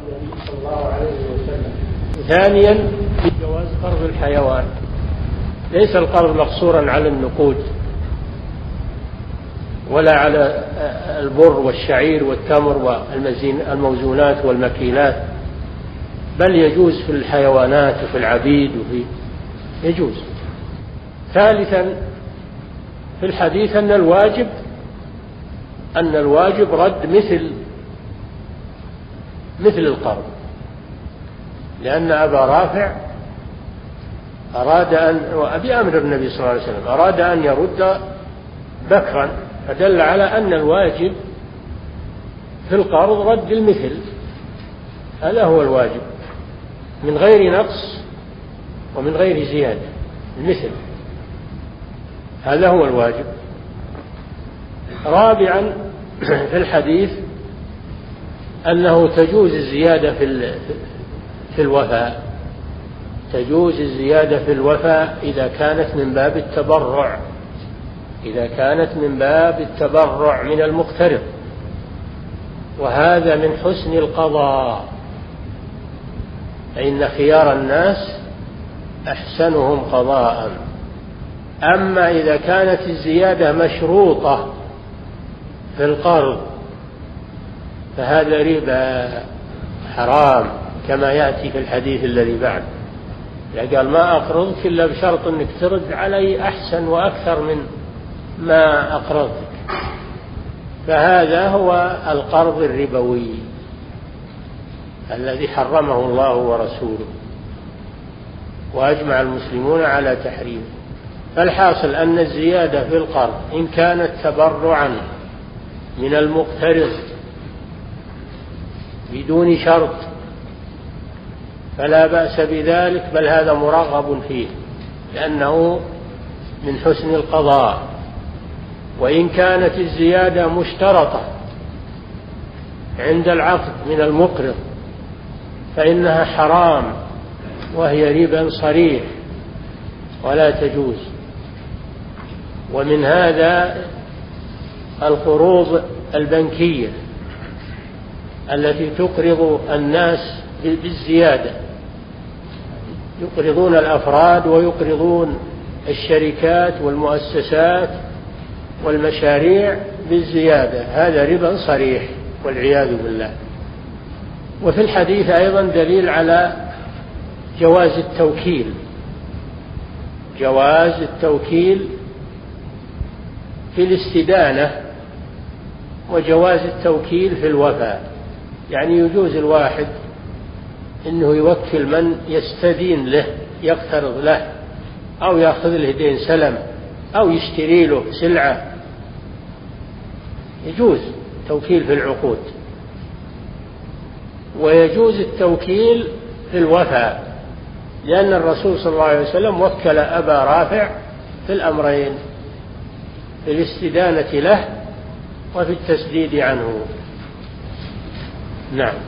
النبي صلى الله عليه وسلم. ثانيا في جواز قرض الحيوان، ليس القرض مقصورا على النقود ولا على البر والشعير والتمر والموزونات والمكيلات، بل يجوز في الحيوانات وفي العبيد يجوز. ثالثا في الحديث أن الواجب رد مثل القرض، لأن أبا رافع بأمر النبي صلى الله عليه وسلم أراد أن يرد بكرا، فدل على أن الواجب في القرض رد المثل، هذا هو الواجب من غير نقص ومن غير زيادة، المثل هذا هو الواجب. رابعا في الحديث أنه تجوز الزيادة في الوفاء، تجوز الزيادة في الوفاء إذا كانت من باب التبرع من المقترض، وهذا من حسن القضاء، فإن خيار الناس أحسنهم قضاء. أما إذا كانت الزيادة مشروطة في القرض فهذا ربا حرام، كما يأتي في الحديث الذي بعد، قال ما أقرضك إلا بشرط أنك ترد علي أحسن وأكثر من ما أقرضتك، فهذا هو القرض الربوي الذي حرمه الله ورسوله وأجمع المسلمون على تحريمه. فالحاصل أن الزيادة في القرض إن كانت تبرعا من المقترض بدون شرط فلا بأس بذلك، بل هذا مرغب فيه لأنه من حسن القضاء. وإن كانت الزيادة مشترطة عند العقد من المقرض فإنها حرام وهي ربا صريح ولا تجوز. ومن هذا القروض البنكية التي تقرض الناس بالزيادة، يقرضون الأفراد ويقرضون الشركات والمؤسسات والمشاريع بالزيادة، هذا ربا صريح والعياذ بالله. وفي الحديث أيضا دليل على جواز التوكيل في الاستدانة وجواز التوكيل في الوفاء، يعني يجوز الواحد إنه يوكل من يستدين له، يقترض له أو يأخذ له دين سلم أو يشتري له سلعة، يجوز توكيل في العقود. ويجوز التوكيل في الوفاء، لأن الرسول صلى الله عليه وسلم وكل أبا رافع في الأمرين، في الاستدانة له وفي التسديد عنه. نعم.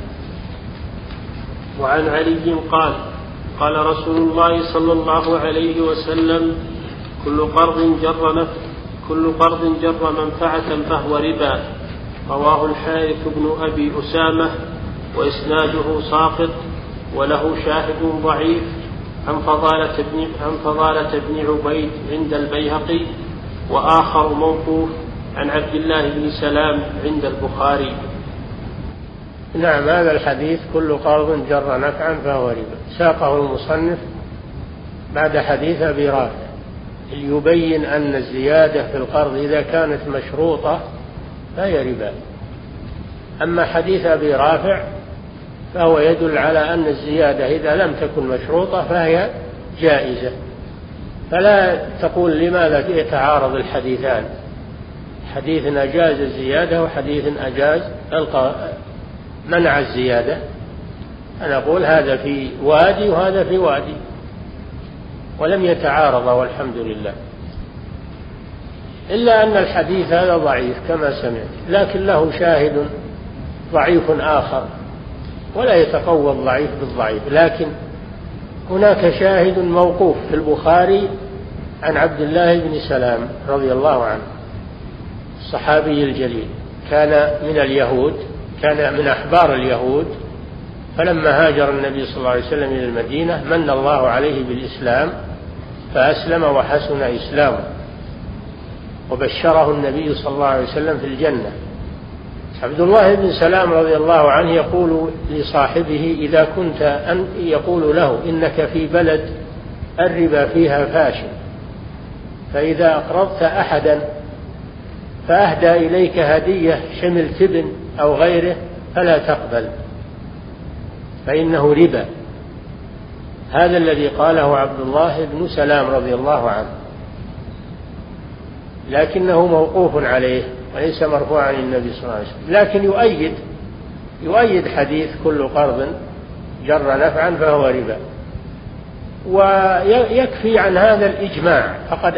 وعن علي قال رسول الله صلى الله عليه وسلم كل قرض جر منفعة فهو ربا. رواه الحارث بن أبي أسامة وإسناده ساقط وله شاهد ضعيف عن فضالة بن عبيد عند البيهقي، وآخر موقوف عن عبد الله بن سلام عند البخاري. نعم، هذا الحديث كل قرض جر نفعا فهو ربا ساقه المصنف بعد حديث أبي رافع ليبين أن الزيادة في القرض إذا كانت مشروطة فهي ربا. أما حديث أبي رافع فهو يدل على أن الزيادة إذا لم تكن مشروطة فهي جائزة. فلا تقول لماذا يتعارض الحديثان، حديث أجاز الزيادة وحديث أجاز منع الزيادة. أنا أقول هذا في وادي وهذا في وادي ولم يتعارض والحمد لله، إلا أن الحديث هذا ضعيف كما سمعت، لكن له شاهد ضعيف آخر ولا يتقوى الضعيف بالضعيف. لكن هناك شاهد موقوف في البخاري عن عبد الله بن سلام رضي الله عنه الصحابي الجليل، كان من اليهود، كان من أحبار اليهود، فلما هاجر النبي صلى الله عليه وسلم إلى المدينة من الله عليه بالإسلام فأسلم وحسن إسلامه، وبشره النبي صلى الله عليه وسلم في الجنة. عبد الله بن سلام رضي الله عنه يقول لصاحبه إذا كنت أن يقول له إنك في بلد الربا فيها فاشل، فإذا أقرضت أحدا فأهدى إليك هدية حمل تبن أو غيره فلا تقبل فإنه ربا. هذا الذي قاله عبد الله بن سلام رضي الله عنه، لكنه موقوف عليه وليس مرفوعا عن النبي صلى الله عليه وسلم، لكن يؤيد حديث كل قرض جر نفعا فهو ربا. ويكفي عن هذا الإجماع، فقد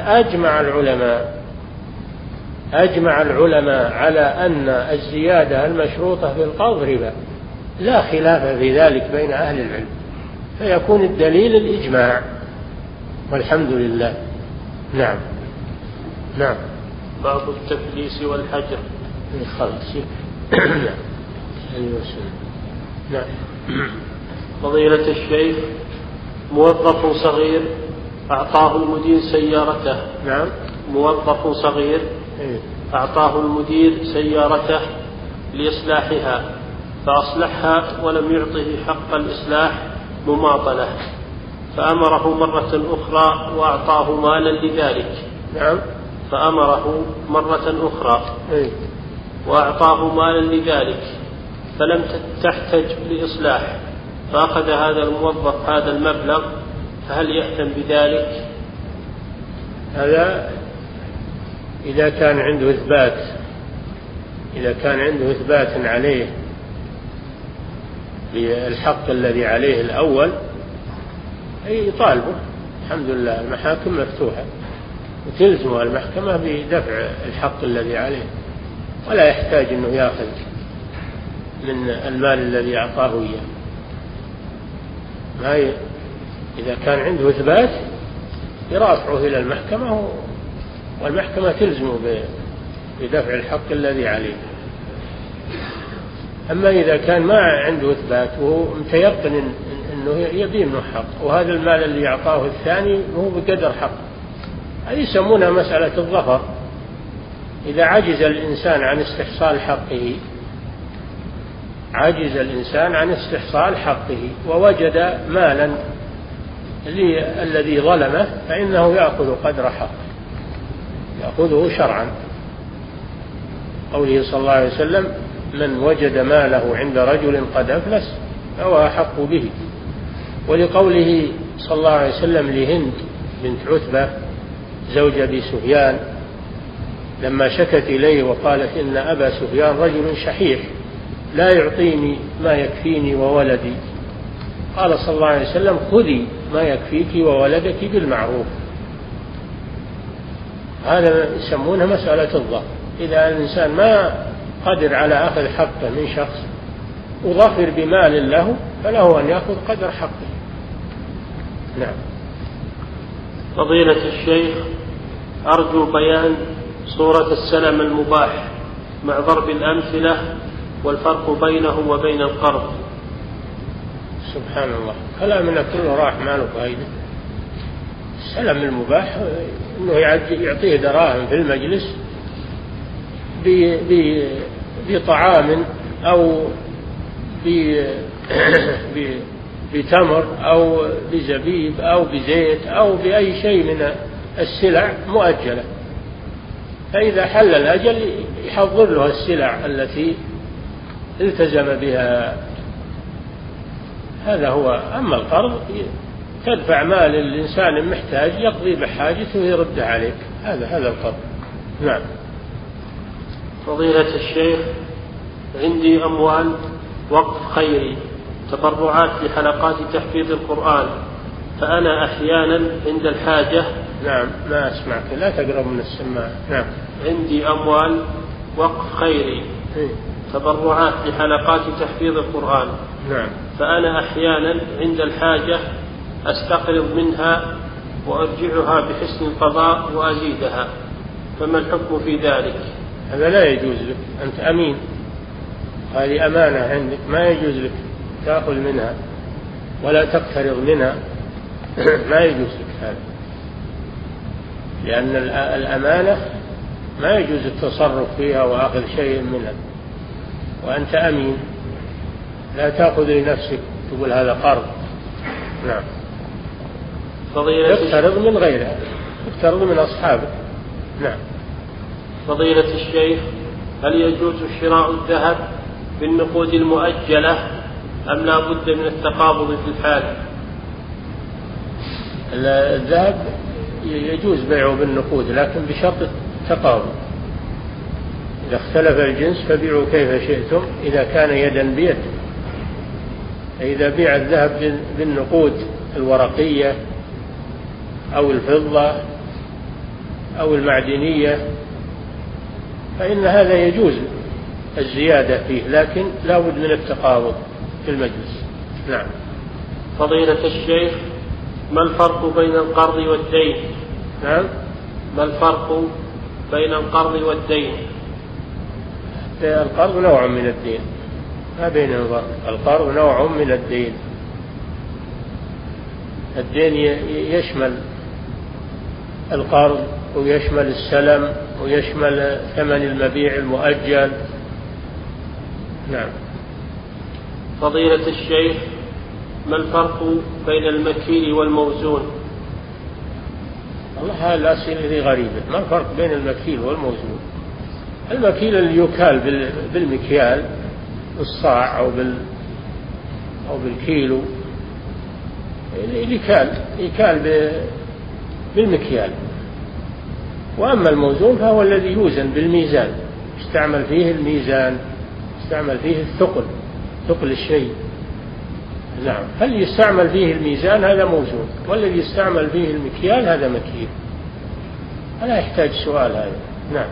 أجمع العلماء على أن الزيادة المشروطة في القرض ربا، لا خلاف في ذلك بين أهل العلم، فيكون الدليل الإجماع والحمد لله. نعم. نعم. باب التفليس والحجر. خلاص. نعم. فضيلة الشيخ، موظف صغير أعطاه المدير سيارته. نعم. موظف صغير أعطاه المدير سيارته لإصلاحها فأصلحها ولم يعطه حق الإصلاح مماطلة، فأمره مرة أخرى وأعطاه مالا لذلك. نعم. فأمره مرة أخرى وأعطاه مالا لذلك فلم تحتج لإصلاح، فأخذ هذا الموظف هذا المبلغ، فهل يأثم بذلك؟ هذا إذا كان عنده إثبات عليه بالحق الذي عليه الأول يطالبه. الحمد لله المحاكم مفتوحة وتلزم المحكمة بدفع الحق الذي عليه، ولا يحتاج أنه يأخذ من المال الذي أعطاه إياه. إذا كان عنده إثبات يرافعه إلى المحكمة والمحكمة تلزمه بدفع الحق الذي عليه. أما إذا كان ما عنده إثبات وهو متيقن أنه يبي منه حق، وهذا المال اللي أعطاه الثاني هو بقدر حق، هذه يسمونها مسألة الظفر. إذا عجز الإنسان عن استحصال حقه ووجد مالا الذي ظلمه فإنه يأخذ قدر حقه، يأخذه شرعا. قوله صلى الله عليه وسلم من وجد ماله عند رجل قد أفلس فهو أحق به. ولقوله صلى الله عليه وسلم لهند بنت عتبة زوج أبي سفيان لما شكت إليه وقالت إن أبا سفيان رجل شحيح لا يعطيني ما يكفيني وولدي، قال صلى الله عليه وسلم خذي ما يكفيك وولدك بالمعروف. هذا يسمونه مسألة الظفر. إذا الإنسان ما قدر على أخذ حقه من شخص وظفر بمال له فله أن يأخذ قدر حقه. نعم. فضيلة الشيخ، أرجو بيان صورة السلم المباح مع ضرب الأمثلة والفرق بينه وبين القرض. سبحان الله، كلامنا كله راح ما له فائدة. السلم المباح أنه يعطيه دراهم في المجلس بطعام أو بتمر أو بزبيب أو بزيت أو بأي شيء من السلع مؤجلة، فإذا حل الأجل يحضر له السلع التي التزم بها. هذا هو. أما القرض تدفع مال الإنسان محتاج يقضي بحاجته ويرد عليك، هذا القرض. نعم. فضيلة الشيخ، عندي أموال وقف خيري تبرعات لحلقات تحفيظ القرآن، فأنا أحيانا عند الحاجة. نعم، ما أسمعك، لا تقرب من السماعة. نعم. عندي أموال وقف خيري تبرعات لحلقات تحفيظ القرآن. نعم. فأنا أحيانا عند الحاجة أستقرض منها وأرجعها بحسن القضاء وأزيدها، فما الحكم في ذلك؟ هذا لا يجوز لك، أنت أمين، هذه أمانة عندك، ما يجوز لك تأخذ منها ولا تقترض منها ما يجوز لك هذا، لأن الأمانة ما يجوز التصرف فيها وأخذ شيء منها، وأنت أمين، لا تأخذ لنفسك تقول هذا قرض. نعم. تقترض من غيرها، تقترض من أصحابك. نعم. فضيلة الشيخ، هل يجوز شراء الذهب بالنقود المؤجلة أم لا بد من التقابض في الحال؟ الذهب يجوز بيعه بالنقود لكن بشرط التقابض. إذا اختلف الجنس فبيعوا كيف شئتم إذا كان يدا بيد. إذا بيع الذهب بالنقود الورقية أو الفضة أو المعدنية فإن هذا يجوز الزيادة فيه، لكن لا بد من التقابض في المجلس. نعم. فضيلة الشيخ، ما الفرق بين القرض والدين؟ نعم. ما الفرق بين القرض والدين؟ القرض نوع من الدين، ما بين الفرق. القرض نوع من الدين. الدين يشمل القرض ويشمل السلم ويشمل ثمن المبيع المؤجل. نعم. فضيلة الشيخ، ما الفرق بين المكيل والموزون؟ والله هذه الأسئلة غريبة. ما الفرق بين المكيل والموزون؟ المكيل اللي يكال بالمكيال بالصاع أو بالكيلو، اللي يكال بالمكيال. وأما الموزون فهو الذي يوزن بالميزان، يستعمل فيه الميزان، يستعمل فيه ثقل الشيء. نعم. هل يستعمل فيه الميزان هذا موزون، والذي يستعمل فيه المكيال هذا مكيل. لا يحتاج سؤال هذا. نعم.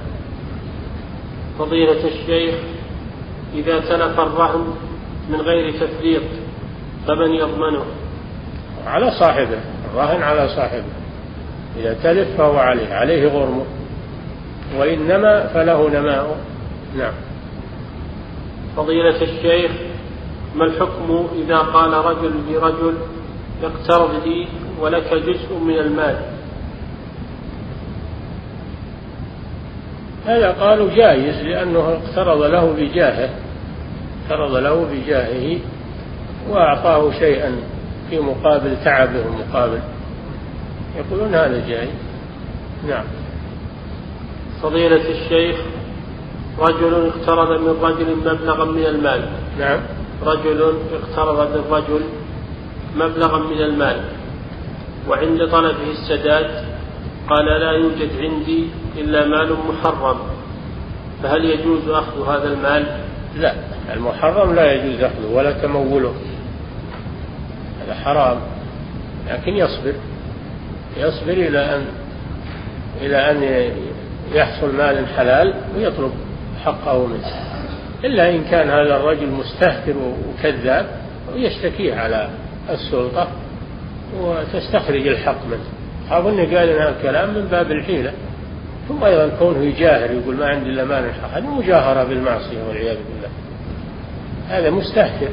فضيلة الشيخ، إذا تلف الرهن من غير تفريط فمن يضمنه؟ على صاحبه، الرهن على صاحبه. إذا تلف فهو عليه غرمه، وإنما فله نماء. نعم. فضيلة الشيخ، ما الحكم إذا قال رجل لرجل اقترض لي ولك جزء من المال؟ هذا قالوا جائز، لأنه اقترض له بجاهه وأعطاه شيئا في مقابل تعبه ومقابل، يقولون هذا جائز. نعم. فضيلة الشيخ، رجل اقترض من رجل مبلغا من المال. نعم. رجل اقترض من رجل مبلغا من المال، وعند طلبه السداد قال لا يوجد عندي إلا مال محرم، فهل يجوز أخذ هذا المال؟ لا، المحرم لا يجوز أخذه ولا تموله، هذا حرام. لكن يصبر إلى أن يحصل مال حلال ويطلب حقه منه، إلا إن كان هذا الرجل مستهتر وكذاب ويشتكيه على السلطة وتستخرج الحق منه. أظن قال هذا الكلام من باب الحيلة. ثم أيضا كونه يجاهر يقول ما عندي إلا مال الحق، هذه مجاهرة بالمعصية والعياذ بالله، هذا مستهتر،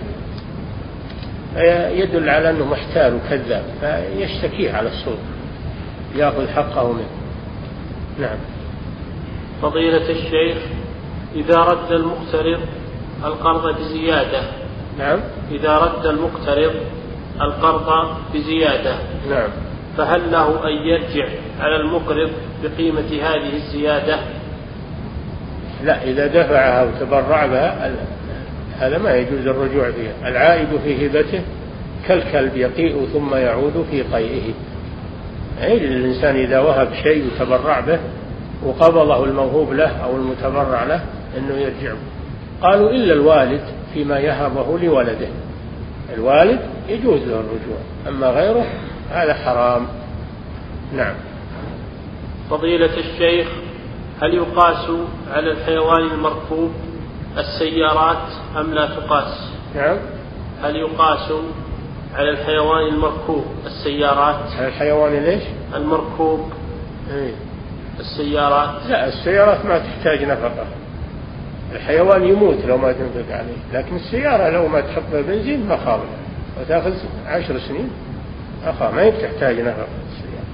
يدل على أنه محتال وكذاب، فيشتكيه على السلطة يأخذ حقه منه. نعم. فضيلة الشيخ، إذا رد المقترض القرض بزيادة. نعم. إذا رد المقترض القرض بزيادة. نعم. فهل له أن يرجع على المقرض بقيمة هذه الزيادة؟ لا، إذا دفعها وتبرع بها هذا ما يجوز الرجوع فيها. العائد في هبته كالكلب يقيء ثم يعود في قيئه. يعني الإنسان إذا وهب شيء وتبرع به وقبضه الموهوب له أو المتبرع له أنه يرجع. قالوا إلا الوالد فيما يهبه لولده، الوالد يجوز له الرجوع، أما غيره هذا حرام. نعم. فضيلة الشيخ، هل يقاس على الحيوان المركوب السيارات أم لا تقاس؟ نعم. هل يقاس على الحيوان المركوب السيارات؟ على الحيوان ليش؟ المركوب. السيارات. لا، السيارات ما تحتاج نفقة، الحيوان يموت لو ما تنفق عليه، لكن السيارة لو ما تحط بنزين ما خاض وتأخذ 10 سنين ما تحتاج نفق السيارة،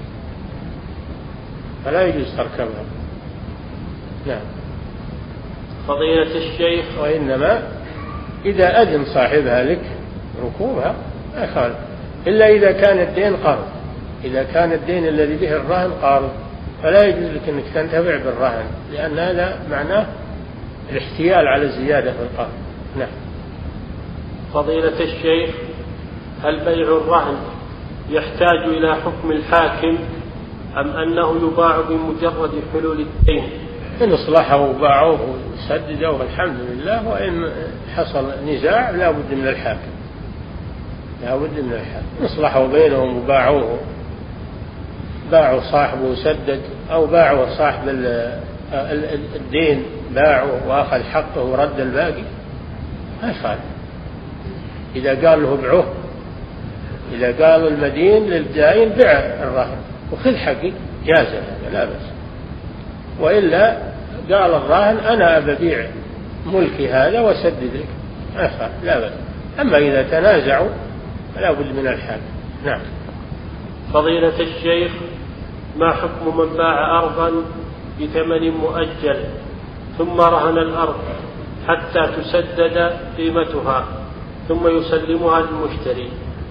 فلا يجوز تركبها. نعم. فضيلة الشيخ. وإنما إذا أذن صاحبها لك ركوبها ما يخالف، إلا إذا كان الدين قرض. إذا كان الدين الذي به الرهن قارض فلا يجوز لك أنك تنتفع بالرهن، لأن هذا معناه الاحتيال على الزيادة في القرض. نعم. فضيلة الشيخ، هل بيع الرهن يحتاج إلى حكم الحاكم أم أنه يباع بمجرد حلول الدين؟ إن أصلحه وباعوه وسددوه الحمد لله، وإن حصل نزاع لا بد من الحاكم، لا بد من الحاكم. أصلحوا بينهم وباعوه، باعوا صاحبه وسدد، أو باعوا صاحب الدين باعوا وأخذ حقه ورد الباقي، ما يخالف. إذا قال له ابعوه، إذا قال المدين للدائن بع الرهن وخذ حقي جاز هذا لا بأس. وإلا قال الراهن أنا أبيع ملكي هذا وسدد لك، ما يخالف لا بأس. أما إذا تنازعوا فلا بد من الحاكم. نعم. فضيلة الشيخ، ما حكم من باع أرضا بثمن مؤجل ثم رهن الأرض حتى تسدد قيمتها ثم يسلمها للمشتري؟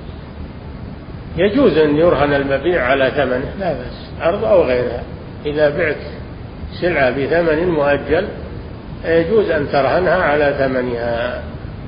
يجوز أن يرهن المبيع على ثمنه لا بأس، أرض أو غيرها. إذا بعت سلعة بثمن مؤجل يجوز أن ترهنها على ثمنها،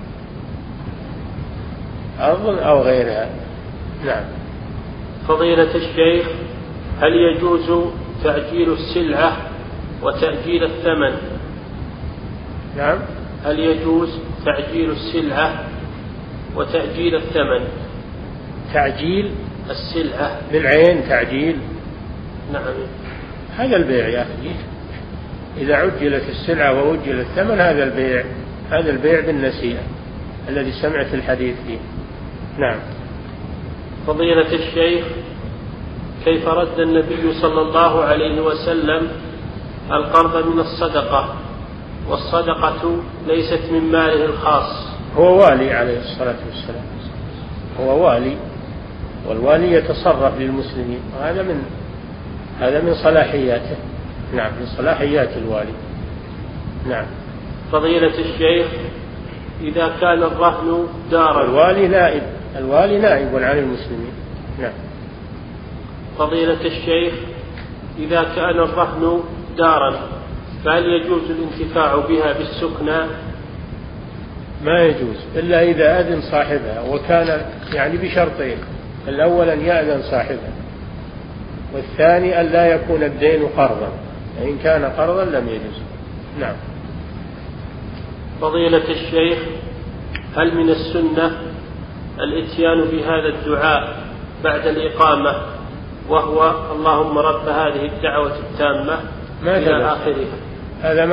أرض أو غيرها. نعم. فضيلة الشيخ، هل يجوز تأجيل السلعة وتأجيل الثمن؟ نعم. هل يجوز تأجيل السلعة وتأجيل الثمن؟ تعجيل السلعة بالعين تعجيل؟ نعم. هذا البيع يا أخي، إذا عجلت السلعة وأجل الثمن هذا البيع، هذا البيع بالنسيئة الذي سمعت الحديث فيه. نعم. فضيلة الشيخ، كيف رد النبي صلى الله عليه وسلم القرض من الصدقة والصدقة ليست من ماله الخاص؟ هو والي عليه الصلاة والسلام، هو والي، والوالي يتصرف للمسلمين، وهذا من صلاحياته. نعم، من صلاحيات الوالي. نعم. فضيلة الشيخ، إذا كان الرهن دارا، الوالي نائب عن المسلمين. نعم. فضيلة الشيخ، إذا كان الرهن دارا فهل يجوز الانتفاع بها بالسكنى؟ ما يجوز إلا إذا أذن صاحبها، وكان يعني بشرطين: الأول أن يأذن صاحبها، والثاني أن لا يكون الدين قرضا، فإن كان قرضا لم يجوز. نعم. فضيلة الشيخ، هل من السنة الاتيان بهذا الدعاء بعد الإقامة وهو اللهم رب هذه الدعوة التامة إلى آخرها؟ هذا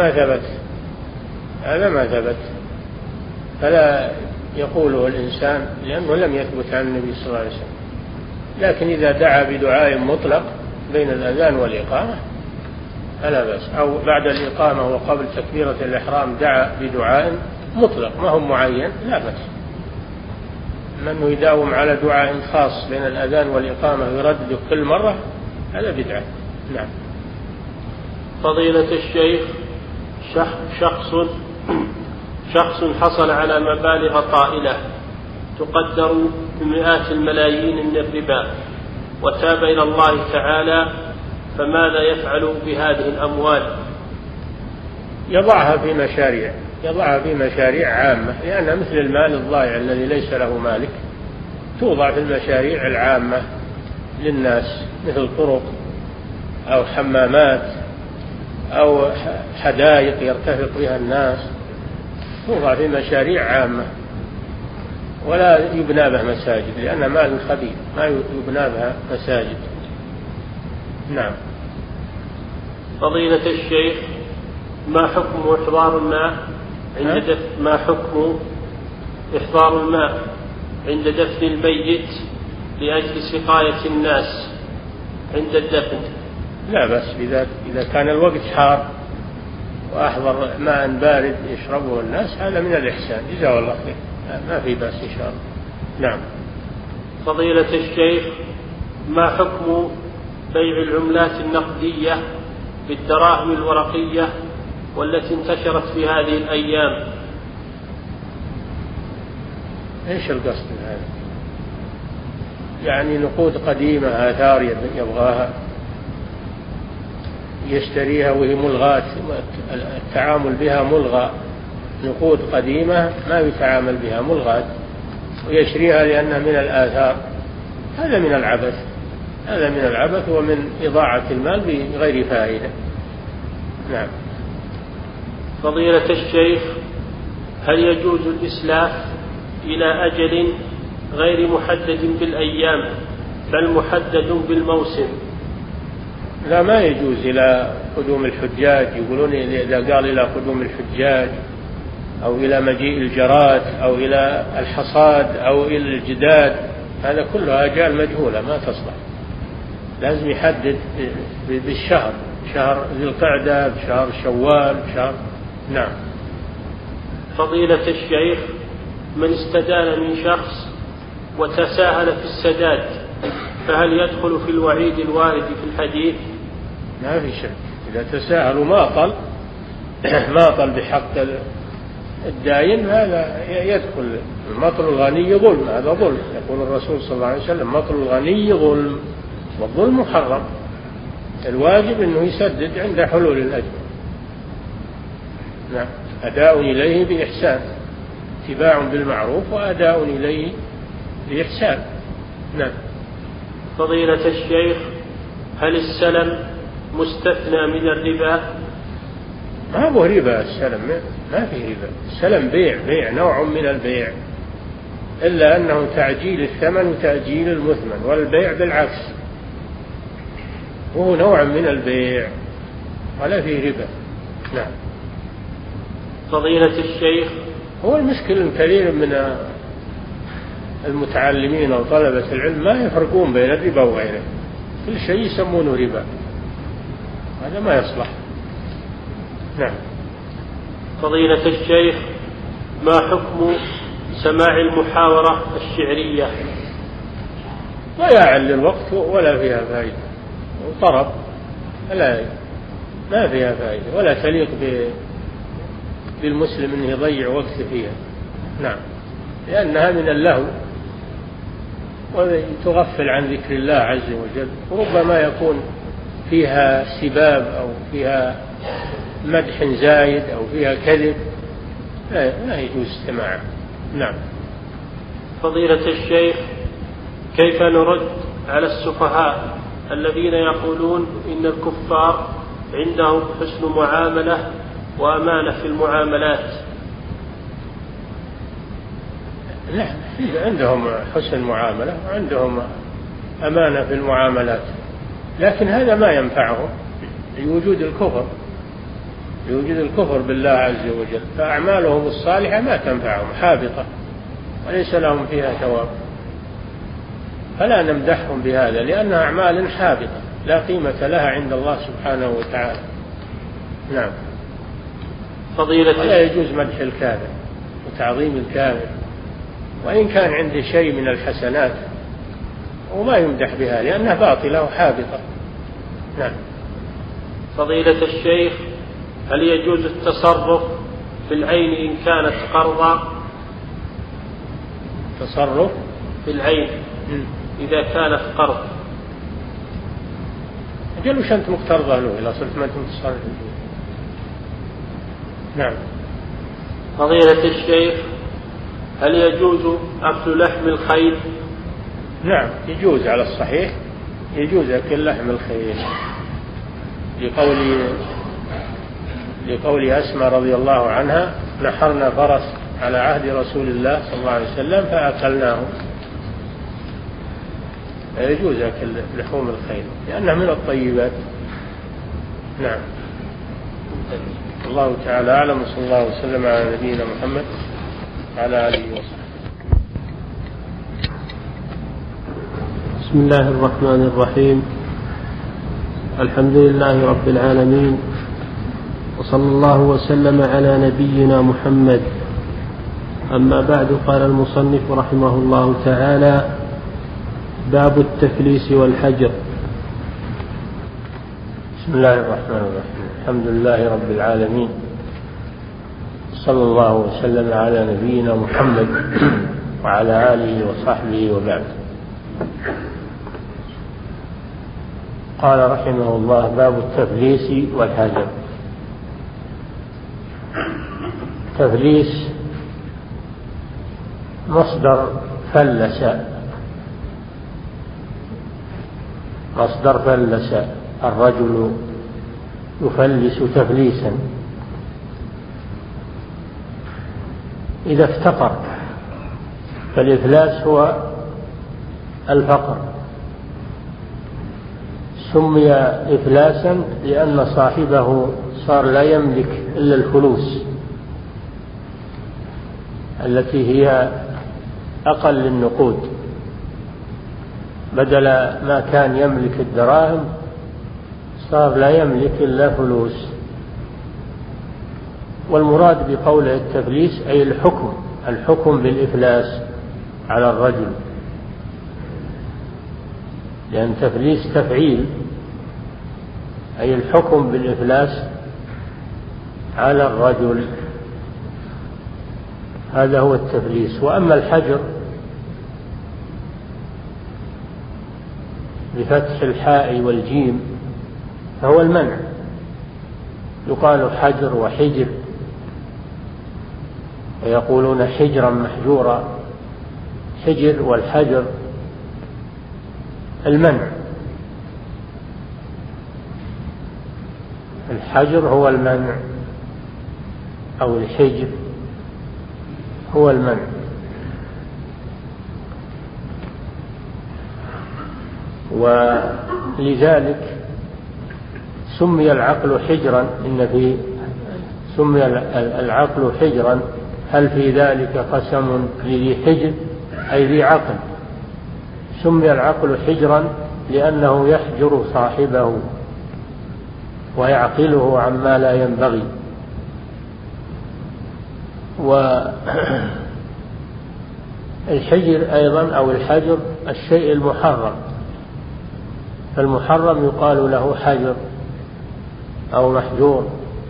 ما ثبت، فلا يقوله الإنسان لأنه لم يثبت عن النبي صلى الله عليه وسلم. لكن إذا دعا بدعاء مطلق بين الأذان والإقامة فلا بأس، أو بعد الإقامة وقبل تكبيرة الإحرام دعا بدعاء مطلق ما هو معين لا بأس. من يداوم على دعاء خاص بين الأذان والإقامة يردد كل مرة هذا بدعة. نعم. فضيلة الشيخ، شخص حصل على مبالغ طائلة تقدر بمئات الملايين من الربا وتاب إلى الله تعالى، فماذا يفعل بهذه الأموال؟ يضعها في مشاريع عامة، لأنها مثل المال الضائع الذي ليس له مالك، توضع في المشاريع العامة للناس، مثل طرق أو حمامات أو حدائق يرتفق بها الناس، توضع في مشاريع عامة ولا يبنى بها مساجد، لأن مال خبيث ما يبنى بها مساجد. نعم. فضيلة الشيخ، ما حكم إحضار الماء عند دفن الميت لأجل سقاية الناس عند الدفن؟ لا بأس إذا كان الوقت حار وأحضر ماء بارد يشربه الناس، هذا من الإحسان، جزاه الله خير، ما في بأس إن شاء الله. نعم. فضيلة الشيخ، ما حكم بيع العملات النقدية بالدراهم الورقية والتي انتشرت في هذه الأيام؟ إيش القصد من هذا؟ يعني نقود قديمة آثار يبغاها يشتريها وهي ملغاة، التعامل بها ملغى، نقود قديمة ما يتعامل بها، ملغاة، ويشتريها لأنها من الآثار، هذا من العبث، هذا من العبث ومن إضاعة المال بغير فائدة. نعم. فضيلة الشيخ، هل يجوز الإسلاف إلى أجل غير محدد بالأيام بل محدد بالموسم؟ لا، ما يجوز إلى قدوم الحجاج، يقولون إذا قال إلى قدوم الحجاج أو إلى مجيء الجراد أو إلى الحصاد أو إلى الجداد، هذا كله آجال مجهولة ما تصلح، لازم يحدد بالشهر، شهر ذي القعدة، بشهر شوال، بشهر. نعم. فضيلة الشيخ، من استدان من شخص وتساهل في السداد فهل يدخل في الوعيد الوارد في الحديث؟ ما في شك، إذا تساهل ما طل بحق الداين هذا يدخل. مطل الغني ظلم، هذا ظلم، يقول الرسول صلى الله عليه وسلم مطل الغني ظلم والظلم محرم. الواجب أنه يسدد عند حلول الأجل. نعم. أداء إليه بإحسان، اتباع بالمعروف وأداء إليه بإحسان. نعم. فضيلة الشيخ، هل السلم مستثنى من الربا؟ ما هو ربا السلم، ما في ربا، السلم بيع نوع من البيع، إلا أنه تعجيل الثمن وتأجيل المثمن، والبيع بالعكس وهو نوع من البيع ولا في ربا. نعم. فضيلة الشيخ، هو المشكل الكثير من المتعلمين أو طلبة العلم ما يفرقون بين الربا وغيره، كل شيء يسمونه ربا، هذا ما يصلح. نعم. فضيلة الشيخ، ما حكم سماع المحاورة الشعرية؟ ضياع للوقت ولا فيها فائدة، وطرب ما فيها فائدة، ولا تليق بالمسلم أنه يضيع وقت فيها. نعم. لأنها من اللهو وتغفل عن ذكر الله عز وجل، وربما يكون فيها سباب أو فيها مدح زايد أو فيها كذب، لا يجوز استماعه. نعم. فضيلة الشيخ، كيف نرد على السفهاء الذين يقولون إن الكفار عندهم حسن معاملة وأمانة في المعاملات؟ نعم، عندهم حسن معاملة وعندهم أمانة في المعاملات، لكن هذا ما ينفعهم لوجود الكفر بالله عز وجل، فأعمالهم الصالحة ما تنفعهم، حابطة وليس لهم فيها ثواب، فلا نمدحهم بهذا لأنها أعمال حابطة لا قيمة لها عند الله سبحانه وتعالى. نعم. ولا يجوز مدح الكافر وتعظيم الكافر، وإن كان عنده شيء من الحسنات وما يمدح بها لأنها باطلة وحابطة. نعم. فضيلة الشيخ، هل يجوز التصرف في العين إن كانت قرضا؟ تصرف في العين إذا كانت قرض؟ أجل وش أنت مقترضة له إذا صرت ما أنت متصرف فيه. نعم. فضيلة الشيخ، هل يجوز أكل لحم الخيل؟ نعم يجوز، على الصحيح يجوز أكل لحم الخيل، لقول أسماء رضي الله عنها نحرنا فرس على عهد رسول الله صلى الله عليه وسلم فأكلناه، يجوز أكل لحوم الخيل لأنها من الطيبات. نعم. الله تعالى أعلم، وصلى الله وسلم على نبينا محمد وعلى آله وصحبه. بسم الله الرحمن الرحيم، الحمد لله رب العالمين، وصلى الله وسلم على نبينا محمد. أما بعد، قال المصنف رحمه الله تعالى: باب التفليس والحجر. بسم الله الرحمن الرحيم. الحمد لله رب العالمين، صلى الله وسلم على نبينا محمد وعلى آله وصحبه وبعد. قال رحمه الله: باب التفليس والحجر. تفليس مصدر فلس، مصدر فلس، الرجل يفلس تفليسا إذا افتقر، فالإفلاس هو الفقر. سمي إفلاسا لأن صاحبه صار لا يملك إلا الفلوس التي هي أقل النقود، بدل ما كان يملك الدراهم صار لا يملك إلا فلوس. والمراد بقوله التفليس أي الحكم بالإفلاس على الرجل، لأن تفليس تفعيل، أي الحكم بالإفلاس على الرجل، هذا هو التفليس. وأما الحجر بفتح الحاء والجيم فهو المنع، يقال حجر وحجر، ويقولون حجرا محجورا. حجر والحجر المنع، الحجر هو المنع أو الحجر هو المنع. ولذلك سمي العقل حجرا، سمي العقل حجرا، هل في ذلك قسم لذي حجر أي ذي عقل. سمي العقل حجرا لأنه يحجر صاحبه ويعقله عما لا ينبغي. والحجر أيضا أو الحجر الشيء المحرم، فالمحرم يقال له حجر أو محجور،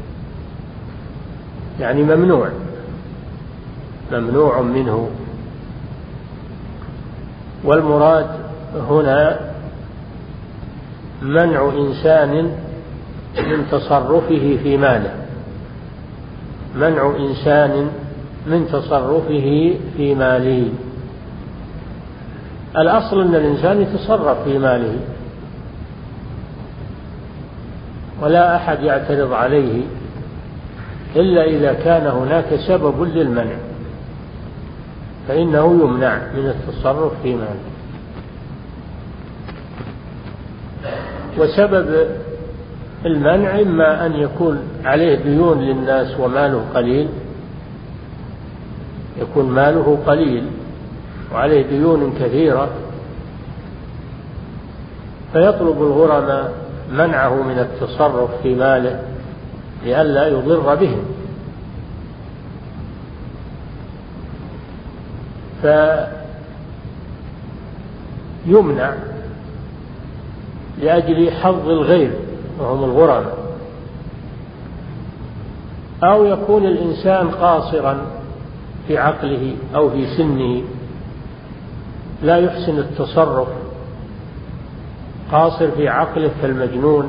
يعني ممنوع منه. والمراد هنا منع إنسان من تصرفه في ماله، منع إنسان من تصرفه في ماله. الأصل أن الإنسان يتصرف في ماله ولا أحد يعترض عليه إلا إذا كان هناك سبب للمنع، فإنه يمنع من التصرف في ماله. وسبب المنع إما أن يكون عليه ديون للناس وماله قليل، يكون ماله قليل وعليه ديون كثيرة، فيطلب الغرماء منعه من التصرف في ماله لئلا يضر بهم، فيمنع لأجل حظ الغير وهم الغرماء. أو يكون الإنسان قاصرا في عقله أو في سنه، لا يحسن التصرف، قاصر في عقله كالمجنون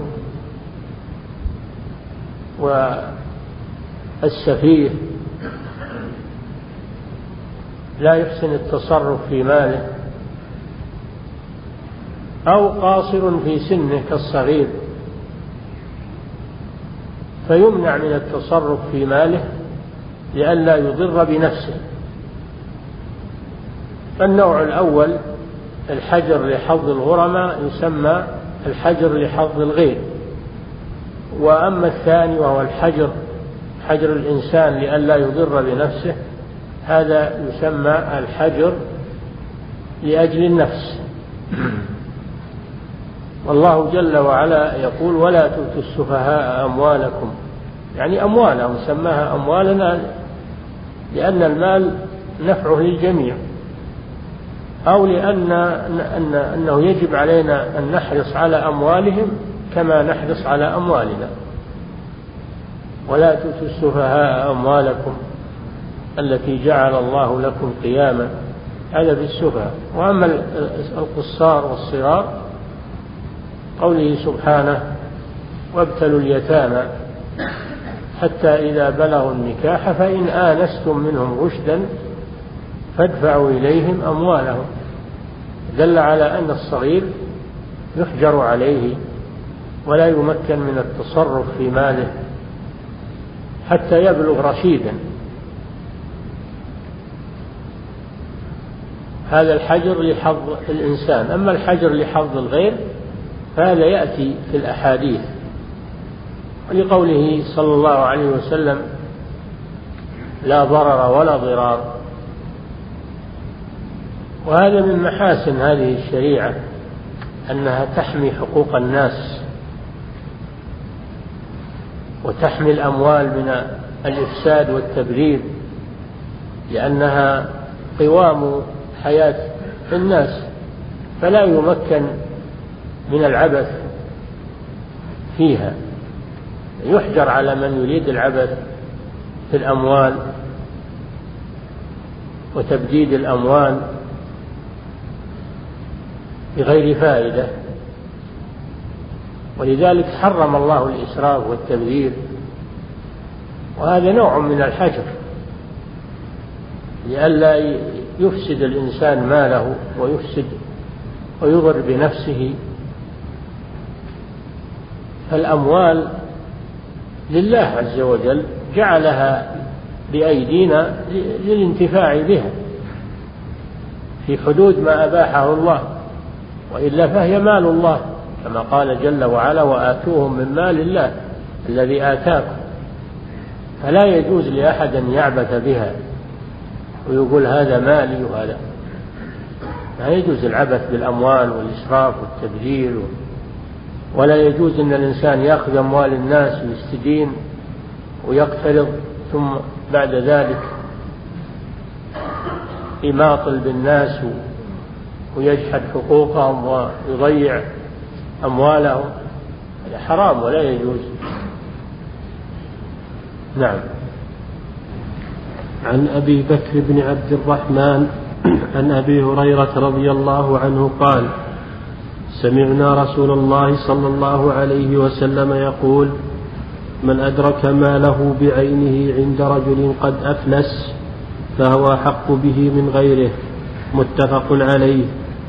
والسفيه، لا يحسن التصرف في ماله. أو قاصر في سنه كالصغير، فيمنع من التصرف في ماله لئلا يضر بنفسه. النوع الأول الحجر لحظ الغرماء يسمى الحجر لحظ الغير. وأما الثاني وهو حجر الإنسان لئلا يضر بنفسه، هذا يسمى الحجر لأجل النفس. والله جل وعلا يقول: ولا تؤتوا السفهاء أموالكم يعني أموالهم، سماها أموالنا لأن المال نفعه للجميع، أو أنه يجب علينا أن نحرص على أموالهم كما نحرص على أموالنا. ولا تؤتوا السفهاء أموالكم التي جعل الله لكم قياما، هذا في السفهاء. وأما القصار والصغار قوله سبحانه وابتلوا اليتامى حتى إذا بلغوا النكاح فإن آنستم منهم رشدا فادفعوا إليهم أموالهم، دل على أن الصغير يحجر عليه ولا يمكن من التصرف في ماله حتى يبلغ رشيدا. هذا الحجر لحظ الإنسان. أما الحجر لحظ الغير فهذا يأتي في الأحاديث، ولقوله صلى الله عليه وسلم لا ضرر ولا ضرار. وهذا من محاسن هذه الشريعة أنها تحمي حقوق الناس وتحمي الأموال من الإفساد والتبذير، لأنها قوام حياة الناس، فلا يمكن من العبث فيها. يحجر على من يريد العبث في الأموال وتبديد الأموال بغير فائدة. ولذلك حرم الله الإسراف والتبذير، وهذا نوع من الحجر لئلا يفسد الإنسان ماله ويضر بنفسه. فالأموال لله عز وجل جعلها بأيدينا للانتفاع بها في حدود ما أباحه الله، وإلا فهي مال الله كما قال جل وعلا وآتوهم من مال الله الذي آتاكم. فلا يجوز لأحد أن يعبث بها ويقول هذا مالي وهذا، لا يجوز العبث بالأموال والإسراف والتبذير. ولا يجوز أن الإنسان يأخذ أموال الناس ويستدين ويقترض ثم بعد ذلك يماطل بالناس ويجحد حقوقهم ويضيع أموالهم، هذا حرام ولا يجوز. نعم. عن أبي بكر بن عبد الرحمن عن أبي هريرة رضي الله عنه قال سمعنا رسول الله صلى الله عليه وسلم يقول من أدرك ماله بعينه عند رجل قد أفلس فهو أحق به من غيره، متفق عليه.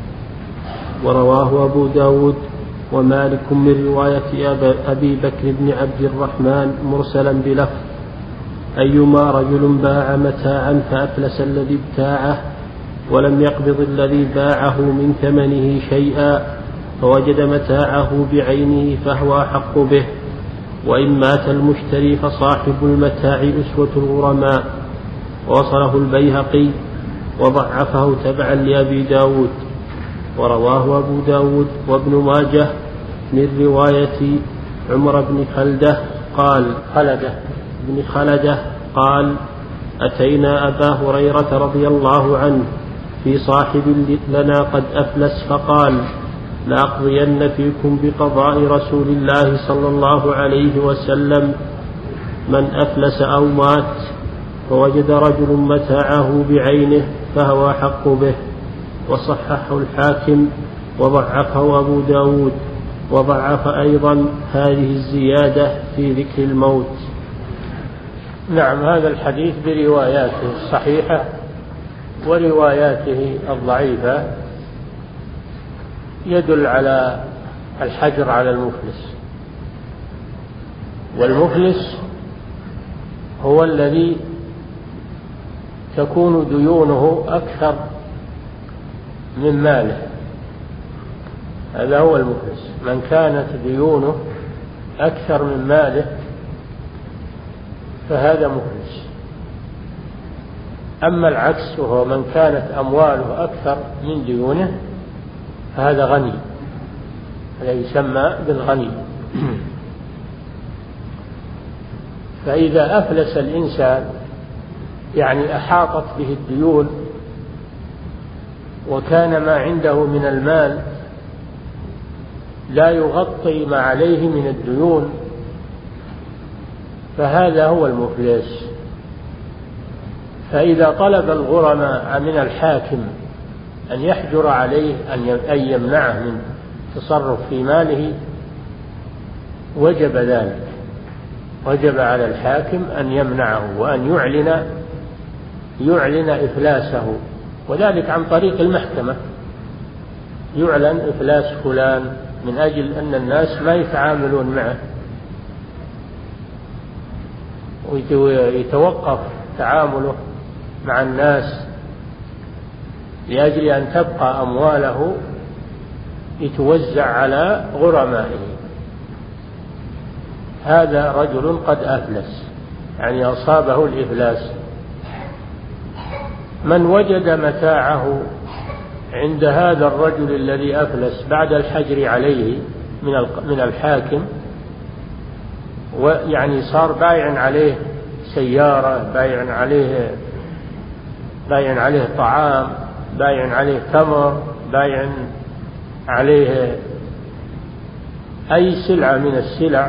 ورواه أبو داود ومالك من رواية أبي بكر بن عبد الرحمن مرسلا بلفظ أيما رجل باع متاعا فأفلس الذي ابتاعه ولم يقبض الذي باعه من ثمنه شيئا فوجد متاعه بعينه فهو أحق به، وإن مات المشتري فصاحب المتاع أسوة الغرماء. ووصله البيهقي وضعفه تبعا لأبي داود. ورواه أبو داود وابن ماجه من رواية عمر بن خلدة قال أتينا أبا هريرة رضي الله عنه في صاحب لنا قد أفلس فقال لأقضين فيكم بقضاء رسول الله صلى الله عليه وسلم من أفلس أو مات فوجد رجل متاعه بعينه فهو أحق به. وصححه الحاكم وضعفه أبو داود، وضعف أيضا هذه الزيادة في ذكر الموت. نعم. هذا الحديث برواياته الصحيحة ورواياته الضعيفة يدل على الحجر على المفلس. والمفلس هو الذي تكون ديونه أكثر من ماله، هذا هو المفلس، من كانت ديونه أكثر من ماله فهذا مفلس. أما العكس وهو من كانت أمواله أكثر من ديونه فهذا غني، هذا يسمى بالغني. فإذا أفلس الإنسان يعني أحاطت به الديون وكان ما عنده من المال لا يغطي ما عليه من الديون فهذا هو المفلس. فإذا طلب الغرماء من الحاكم أن يحجر عليه أن يمنعه من تصرف في ماله وجب ذلك، وجب على الحاكم أن يمنعه وأن يعلن إفلاسه، وذلك عن طريق المحكمة. يعلن إفلاس فلان من أجل أن الناس ما يتعاملون معه، ويتوقف تعامله مع الناس لأجل أن تبقى أمواله يتوزع على غرمائه. هذا رجل قد أفلس، يعني أصابه الإفلاس. من وجد متاعه عند هذا الرجل الذي أفلس بعد الحجر عليه من الحاكم، ويعني صار بايع عليه سيارة، بايع عليه طعام، بايع عليه تمر، بايع عليه أي سلعة من السلع،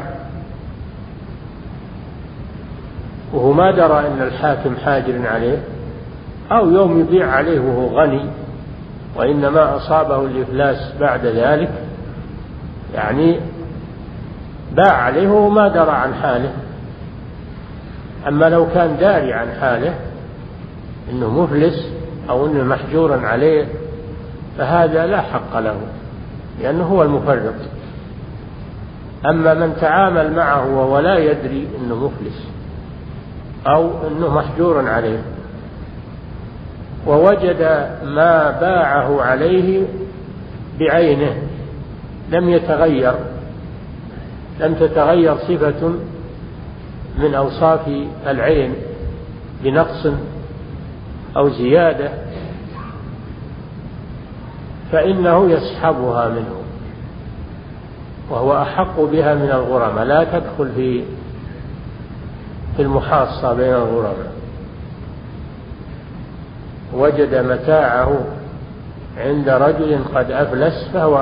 وهو ما درى أن الحاكم حاجر عليه، أو يوم يبيع عليه وهو غني وإنما أصابه الإفلاس بعد ذلك، يعني باع عليه وما درى عن حاله. أما لو كان داري عن حاله إنه مفلس أو إنه محجور عليه فهذا لا حق له، لأنه هو المفرط. أما من تعامل معه وهو لا يدري إنه مفلس أو إنه محجور عليه ووجد ما باعه عليه بعينه لم تتغير صفة من أوصاف العين بنقص أو زيادة، فإنه يسحبها منه، وهو أحق بها من الغرماء، لا تدخل في المحاصة بين الغرماء. وجد متاعه عند رجل قد أفلس فهو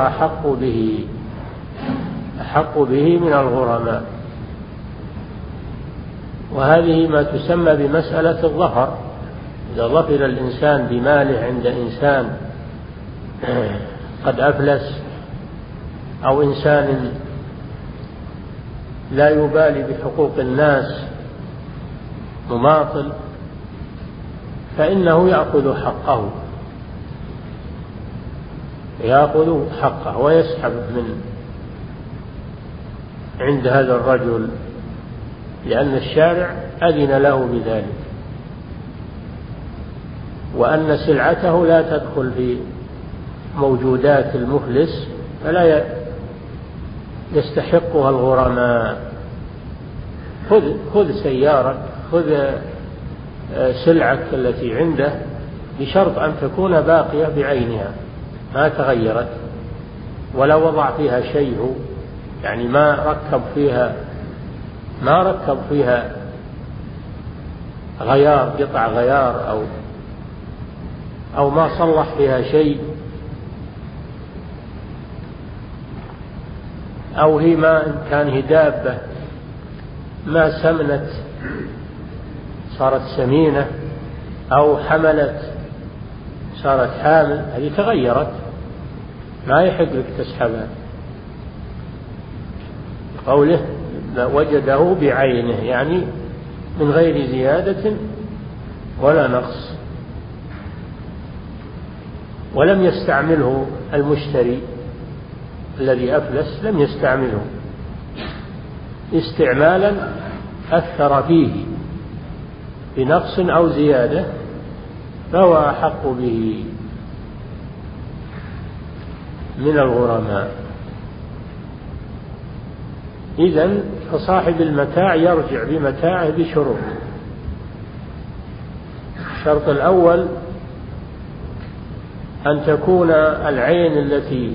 أحق به من الغرماء. وهذه ما تسمى بمسألة الظفر. إذا ظفر الإنسان بماله عند إنسان قد أفلس أو إنسان لا يبالي بحقوق الناس مماطل، فإنه يأخذ حقه ويسحب من عند هذا الرجل، لأن الشارع أذن له بذلك، وأن سلعته لا تدخل في موجودات المفلس فلا يستحقها الغرماء. خذ سيارة، خذ سلعك التي عنده بشرط أن تكون باقية بعينها ما تغيرت ولا وضع فيها شيء، يعني ما ركب فيها غيار، قطع غيار أو ما صلح فيها شيء، أو هي ما كان هي دابة ما سمنت صارت سمينة، أو حملت صارت حامل، هذه تغيرت ما يحق لك تسحبها. قوله وجده بعينه يعني من غير زيادة ولا نقص، ولم يستعمله المشتري الذي أفلس، لم يستعمله استعمالا أثر فيه بنقص أو زيادة، فهو أحق به من الغرماء. إذن فصاحب المتاع يرجع بمتاعه بشروط. الشرط الأول أن تكون العين التي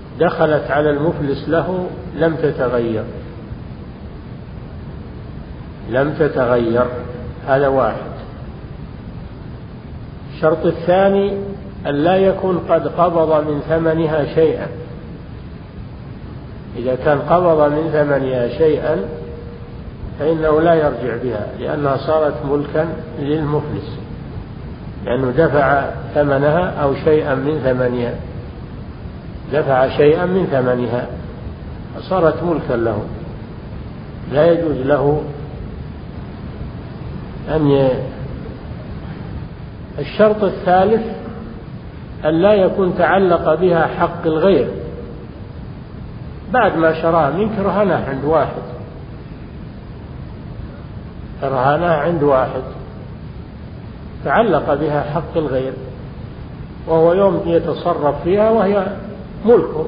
دخلت على المفلس له لم تتغير، لم تتغير. هذا واحد. الشرط الثاني أن لا يكون قد قبض من ثمنها شيئا. إذا كان قبض من ثمنها شيئا فإنه لا يرجع بها، لأنها صارت ملكا للمفلس، لأنه دفع ثمنها أو شيئا من ثمنها، دفع شيئا من ثمنها فصارت ملكا له، لا يجوز له أن الشرط الثالث أن لا يكون تعلق بها حق الغير. بعد ما شراها منك رهنها عند واحد، رهنها عند واحد تعلق بها حق الغير، وهو يوم يتصرف فيها وهي ملكه،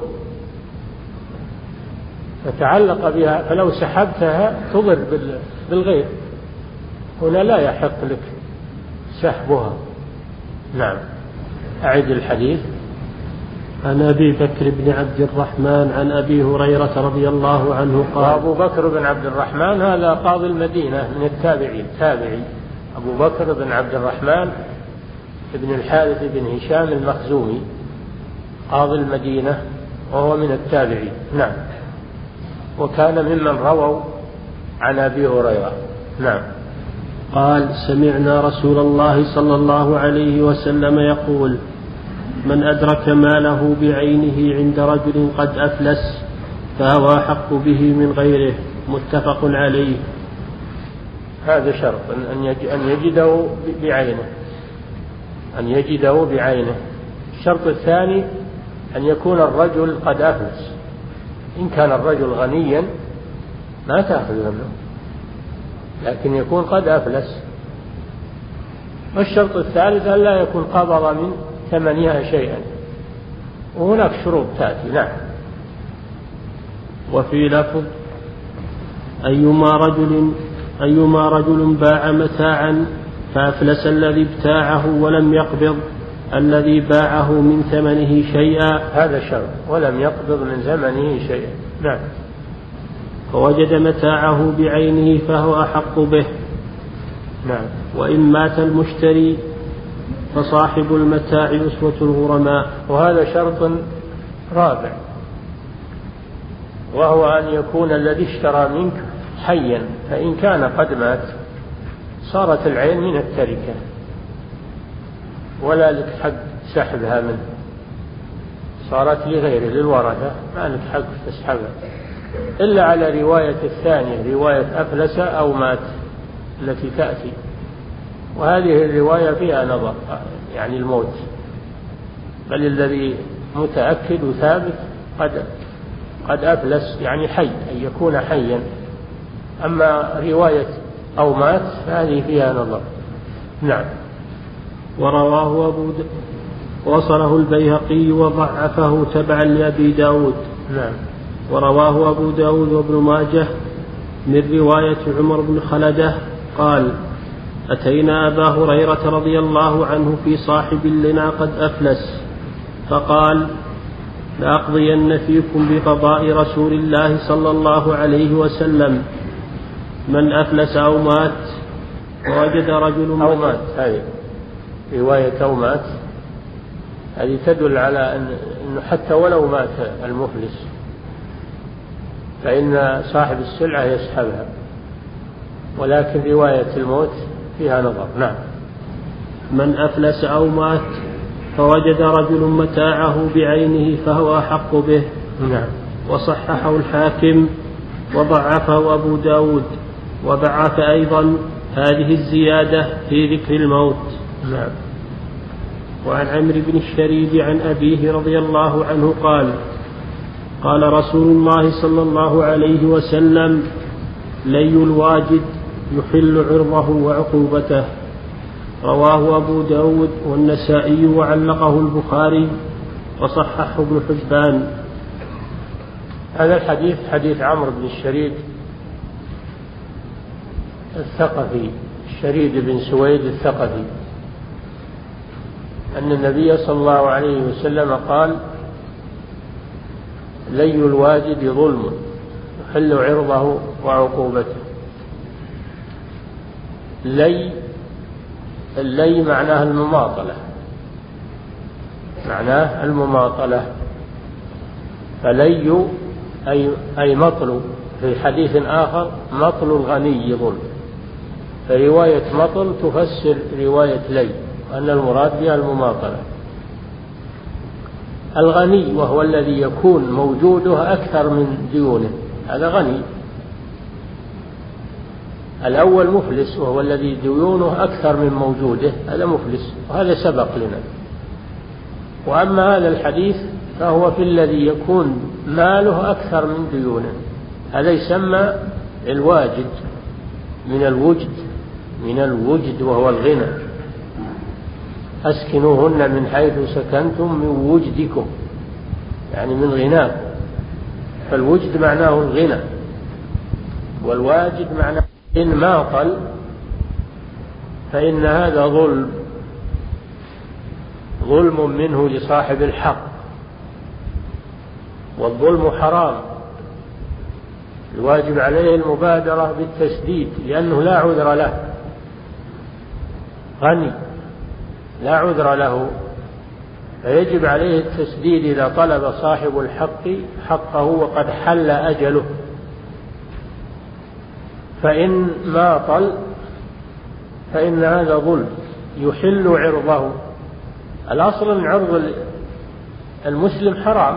فتعلق بها، فلو سحبتها تضر بالغير، هنا لا يحق لك سحبها. نعم. أعد الحديث. عن أبي بكر بن عبد الرحمن عن أبي هريرة رضي الله عنه قال. وأبو بكر بن عبد الرحمن هذا قاضي المدينة من التابعين، تابعي أبو بكر بن عبد الرحمن بن الحارث بن هشام المخزومي، قاضي المدينة، وهو من التابعين. نعم. وكان ممن رووا عن أبي هريرة. نعم. قال: سمعنا رسول الله صلى الله عليه وسلم يقول: من أدرك ماله بعينه عند رجل قد أفلس فهو أحق به من غيره. متفق عليه. هذا شرط أن يجده بعينه، أن يجده بعينه. الشرط الثاني أن يكون الرجل قد أفلس. إن كان الرجل غنيا ما تأخذ منه، لكن يكون قد أفلس. والشرط الثالث أن لا يكون قبض من ثمنها شيئا، وهناك شروط تأتي. نعم. وفي لفظ: أيما رجل باع متاعا فأفلس الذي ابتاعه ولم يقبض الذي باعه من ثمنه شيئا. هذا شرط، ولم يقبض من ثمنه شيئا. نعم. فوجد متاعه بعينه فهو أحق به. نعم. وإن مات المشتري فصاحب المتاع أسوة الغرماء. وهذا شرط رابع، وهو أن يكون الذي اشترى منك حيا، فإن كان قد مات صارت العين من التركة ولا لك حق سحبها منه، صارت لغيره للورثة، ما لك حق تسحبها إلا على رواية الثانية، رواية أفلس أو مات التي تأتي، وهذه الرواية فيها نظر، يعني الموت، بل الذي متأكد وثابت قد أفلس يعني حي، أن يكون حيا. أما رواية أو مات فهذه فيها نظر. نعم. ورواه وصله البيهقي وضعفه تبعا لأبي داود. نعم. ورواه أبو داود وابن ماجه من رواية عمر بن خلدة قال: أتينا أبا هريرة رضي الله عنه في صاحب لنا قد أفلس، فقال: لأقضين فيكم بقضاء رسول الله صلى الله عليه وسلم، من أفلس أو مات ووجد رجل أو مات، هذه رواية أو مات، هذه تدل على أنه حتى ولو مات المفلس فإن صاحب السلعة يسحبها، ولكن رواية الموت فيها نظر. نعم. من أفلس أو مات فوجد رجل متاعه بعينه فهو أحق به. نعم. وصححه الحاكم وضعفه أبو داود، وبعث أيضا هذه الزيادة في ذكر الموت. نعم. وعن عمرو بن الشريد عن أبيه رضي الله عنه قال: قال رسول الله صلى الله عليه وسلم: لي الواجد يحل عرضه وعقوبته. رواه أبو داود والنسائي وعلقه البخاري وصححه ابن حبان. هذا الحديث حديث عمرو بن الشريد الثقفي، الشريد بن سويد الثقفي، أن النبي صلى الله عليه وسلم قال: لي الواجد ظلم يحل عرضه وعقوبته. اللي معناه المماطلة، معناه المماطلة. فلي أي مطل. في حديث آخر مطل الغني ظلم، فرواية مطل تفسر رواية لي، أن المراد بها المماطلة. الغني وهو الذي يكون موجوده أكثر من ديونه، هذا غني. الأول مفلس وهو الذي ديونه أكثر من موجوده، هذا مفلس، وهذا سبق لنا. وأما هذا الحديث فهو في الذي يكون ماله أكثر من ديونه، هذا يسمى الواجد من الوجد وهو الغنى. أسكنوهن من حيث سكنتم من وجدكم، يعني من غناكم. فالوجد معناه الغنى، والواجد معناه إن ماطل فإن هذا ظلم منه لصاحب الحق، والظلم حرام. الواجب عليه المبادرة بالتسديد، لأنه لا عذر له، غني لا عذر له، فيجب عليه التسديد إذا طلب صاحب الحق حقه وقد حل أجله. فإن ماطل فإن هذا ظلم يحل عرضه. الأصل أن عرض المسلم حرام،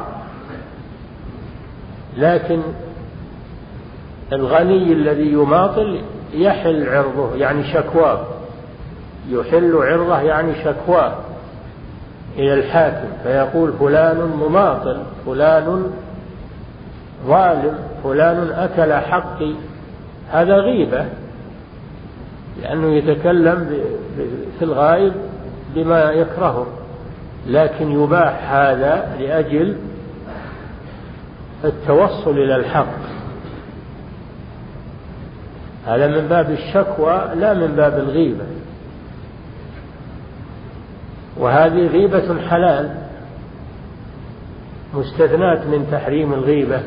لكن الغني الذي يماطل يحل عرضه، يعني شكواه، يحل عرضه يعني شكواه إلى الحاكم، فيقول فلان مماطل، فلان ظالم، فلان أكل حقي. هذا غيبة، لأنه يتكلم في الغائب بما يكرهه، لكن يباح هذا لأجل التوصل إلى الحق. هذا من باب الشكوى لا من باب الغيبة، وهذه غيبة حلال مستثنات من تحريم الغيبة،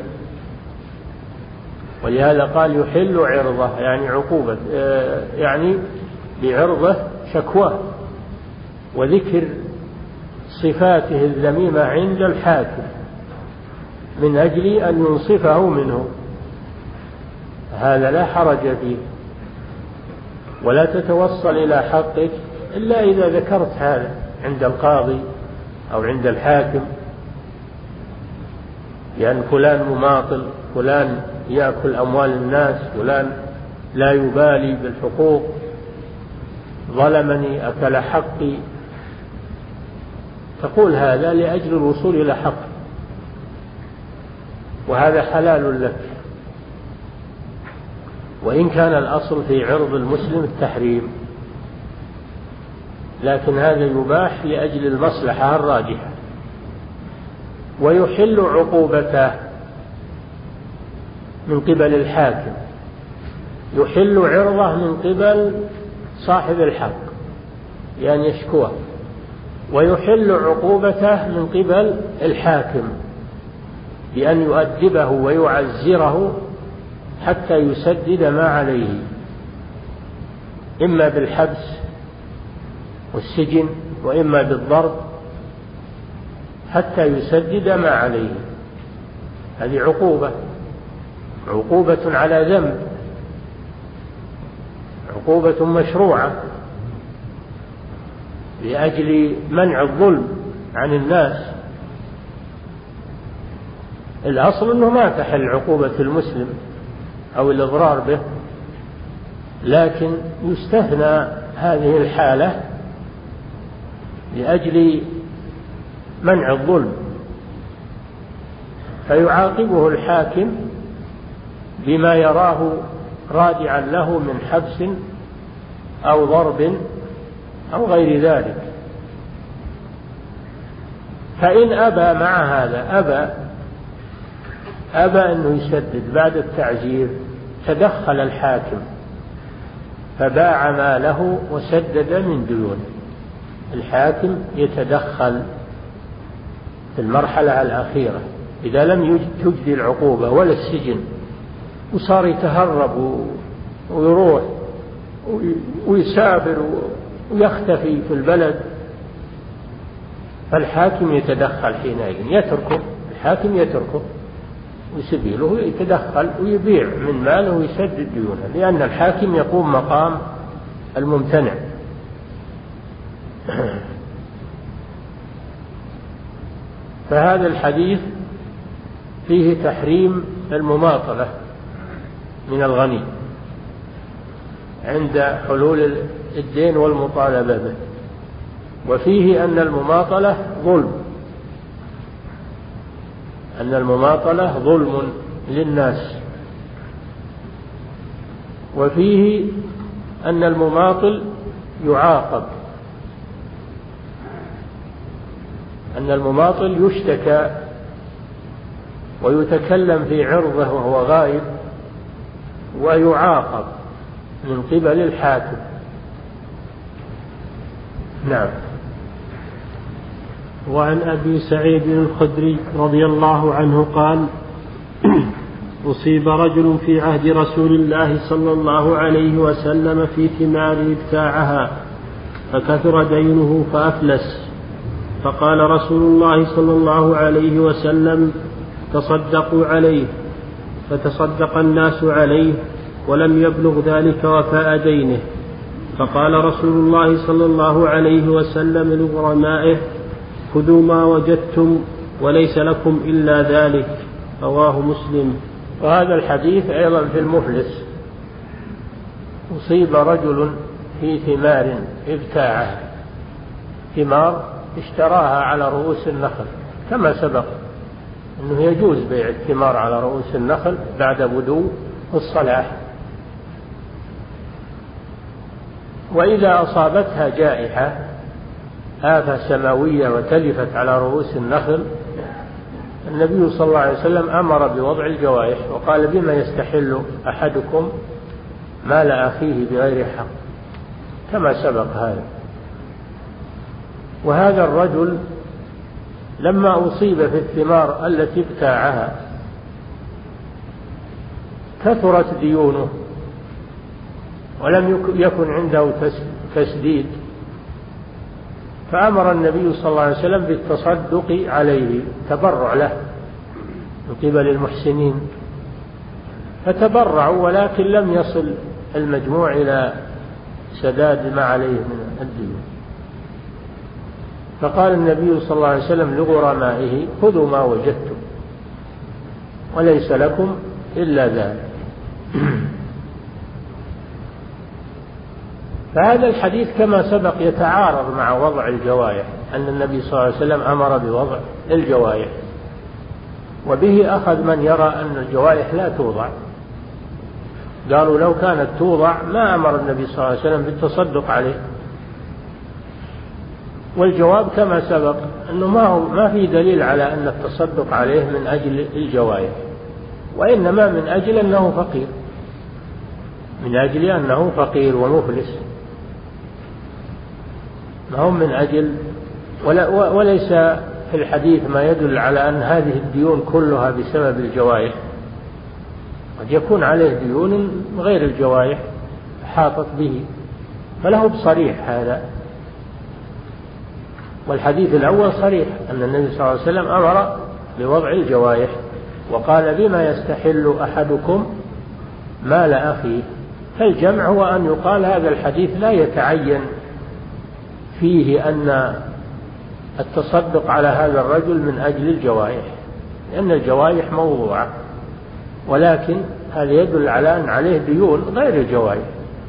ولهذا قال يحل عرضه، يعني عقوبة، يعني بعرضه شكواه وذكر صفاته الذميمة عند الحاكم من أجل أن ينصفه منه، هذا لا حرج فيه. ولا تتوصل إلى حقك إلا إذا ذكرت هذا عند القاضي أو عند الحاكم، لأن فلان مماطل، فلان يأكل أموال الناس، فلان لا يبالي بالحقوق، ظلمني، أكل حقي، تقول هذا لأجل الوصول إلى حق، وهذا حلال لك. وإن كان الأصل في عرض المسلم التحريم، لكن هذا يباح لأجل المصلحة الراجحة. ويحل عقوبته من قبل الحاكم، يحل عرضه من قبل صاحب الحق يعني يشكوه، ويحل عقوبته من قبل الحاكم بأن يؤدبه ويعزره حتى يسدد ما عليه، إما بالحبس والسجن وإما بالضرب حتى يسدد ما عليه. هذه عقوبة على ذنب، عقوبة مشروعة لأجل منع الظلم عن الناس. الأصل أنه ما تحل عقوبة المسلم أو الإضرار به، لكن يستثنى هذه الحالة لأجل منع الظلم، فيعاقبه الحاكم بما يراه رادعا له من حبس أو ضرب أو غير ذلك. فإن أبى مع هذا، أبى أنه يسدد بعد التعزير، تدخل الحاكم فباع ماله وسدد من ديونه. الحاكم يتدخل في المرحلة الأخيرة إذا لم تجدي العقوبة ولا السجن، وصار يتهرب ويروح ويسافر ويختفي في البلد، فالحاكم يتدخل حينئذ، الحاكم يتركه وسبيله يتدخل ويبيع من ماله ويسدد ديونه، لأن الحاكم يقوم مقام الممتنع. فهذا الحديث فيه تحريم المماطلة من الغني عند حلول الدين والمطالبة به، وفيه أن المماطلة ظلم للناس، وفيه أن المماطل يعاقب، أن المماطل يشتكى ويتكلم في عرضه وهو غائب ويعاقب من قبل الحاكم. نعم. وعن أبي سعيد الخدري رضي الله عنه قال: أصيب رجل في عهد رسول الله صلى الله عليه وسلم في ثمار ابتاعها فكثر دينه فأفلس، فقال رسول الله صلى الله عليه وسلم: تصدقوا عليه، فتصدق الناس عليه ولم يبلغ ذلك وفاء دينه، فقال رسول الله صلى الله عليه وسلم لغرمائه: خذوا ما وجدتم وليس لكم إلا ذلك، رواه مسلم. وهذا الحديث أيضا في المفلس. أصيب رجل في ثمار ابتاعها، ثمار اشتراها على رؤوس النخل، كما سبق أنه يجوز بيع الثمار على رؤوس النخل بعد بدو الصلاح، وإذا أصابتها جائحة آفة سماوية وتلفت على رؤوس النخل، النبي صلى الله عليه وسلم أمر بوضع الجوائح وقال: بما يستحل أحدكم مال أخيه بغير حق، كما سبق هذا. وهذا الرجل لما أصيب في الثمار التي ابتاعها كثرت ديونه ولم يكن عنده تسديد، فأمر النبي صلى الله عليه وسلم بالتصدق عليه، تبرع له من قبل المحسنين، فتبرعوا ولكن لم يصل المجموع إلى سداد ما عليه من الدين، فقال النبي صلى الله عليه وسلم لغرمائه: خذوا ما وجدتم وليس لكم إلا ذلك. فهذا الحديث كما سبق يتعارض مع وضع الجوائح، أن النبي صلى الله عليه وسلم أمر بوضع الجوائح، وبه أخذ من يرى أن الجوائح لا توضع، قالوا لو كانت توضع ما أمر النبي صلى الله عليه وسلم بالتصدق عليه. والجواب كما سبق أنه ما في دليل على أن التصدق عليه من أجل الجوائح، وإنما من أجل أنه فقير، من أجل أنه فقير ومفلس، ما هم من أجل وليس في الحديث ما يدل على أن هذه الديون كلها بسبب الجوائح، قد يكون عليه ديون غير الجوائح حاطت به، فله بصريح هذا. والحديث الأول صريح أن النبي صلى الله عليه وسلم أمر بوضع الجوائح وقال: بما يستحل أحدكم مال أخيه. فالجمع هو أن يقال هذا الحديث لا يتعين فيه أن التصدق على هذا الرجل من أجل الجوائح، لأن الجوائح موضوعة، ولكن هذا يدل على أن عليه ديون غير الجوائح.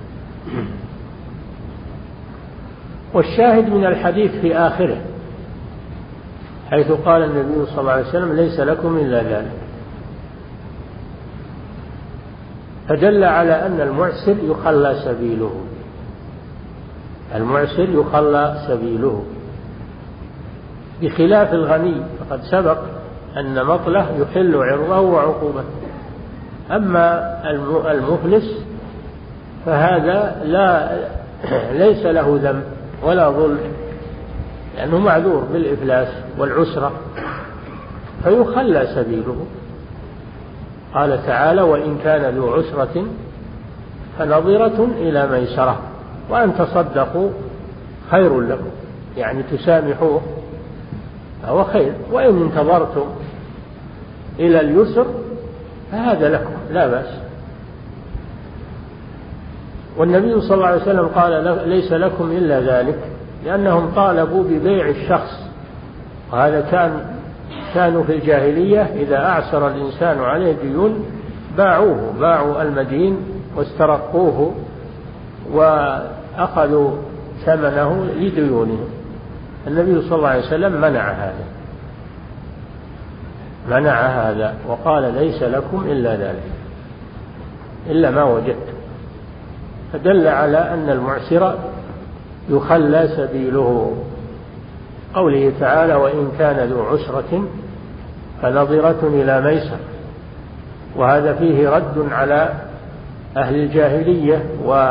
والشاهد من الحديث في آخره حيث قال النبي صلى الله عليه وسلم: ليس لكم إلا ذلك، فدل على أن المعسر يخلى سبيله، المعسر يخلى سبيله بخلاف الغني، فقد سبق أن مطله يحل عرضه وعقوبته. أما المفلس فهذا ليس له ذنب ولا ظلم، لأنه معذور بالإفلاس والعسرة، فيخلى سبيله. قال تعالى: وإن كان ذو عسرة فنظرة إلى ميسرة، وأن تصدقوا خير لكم، يعني تسامحوه هو خير، وإن انتظرتم إلى اليسر فهذا لكم لا بأس. والنبي صلى الله عليه وسلم قال ليس لكم إلا ذلك، لأنهم طالبوا ببيع الشخص، وهذا كانوا في الجاهلية إذا أعسر الإنسان عليه ديون باعوا المدين واسترقوه وأخذوا ثمنه لديونهم. النبي صلى الله عليه وسلم منع هذا وقال ليس لكم إلا ذلك، إلا ما وجدتم، فدل على أن المعسر يخلى سبيله. قوله تعالى وإن كان ذو عسرة فنظرة إلى ميسر، وهذا فيه رد على أهل الجاهلية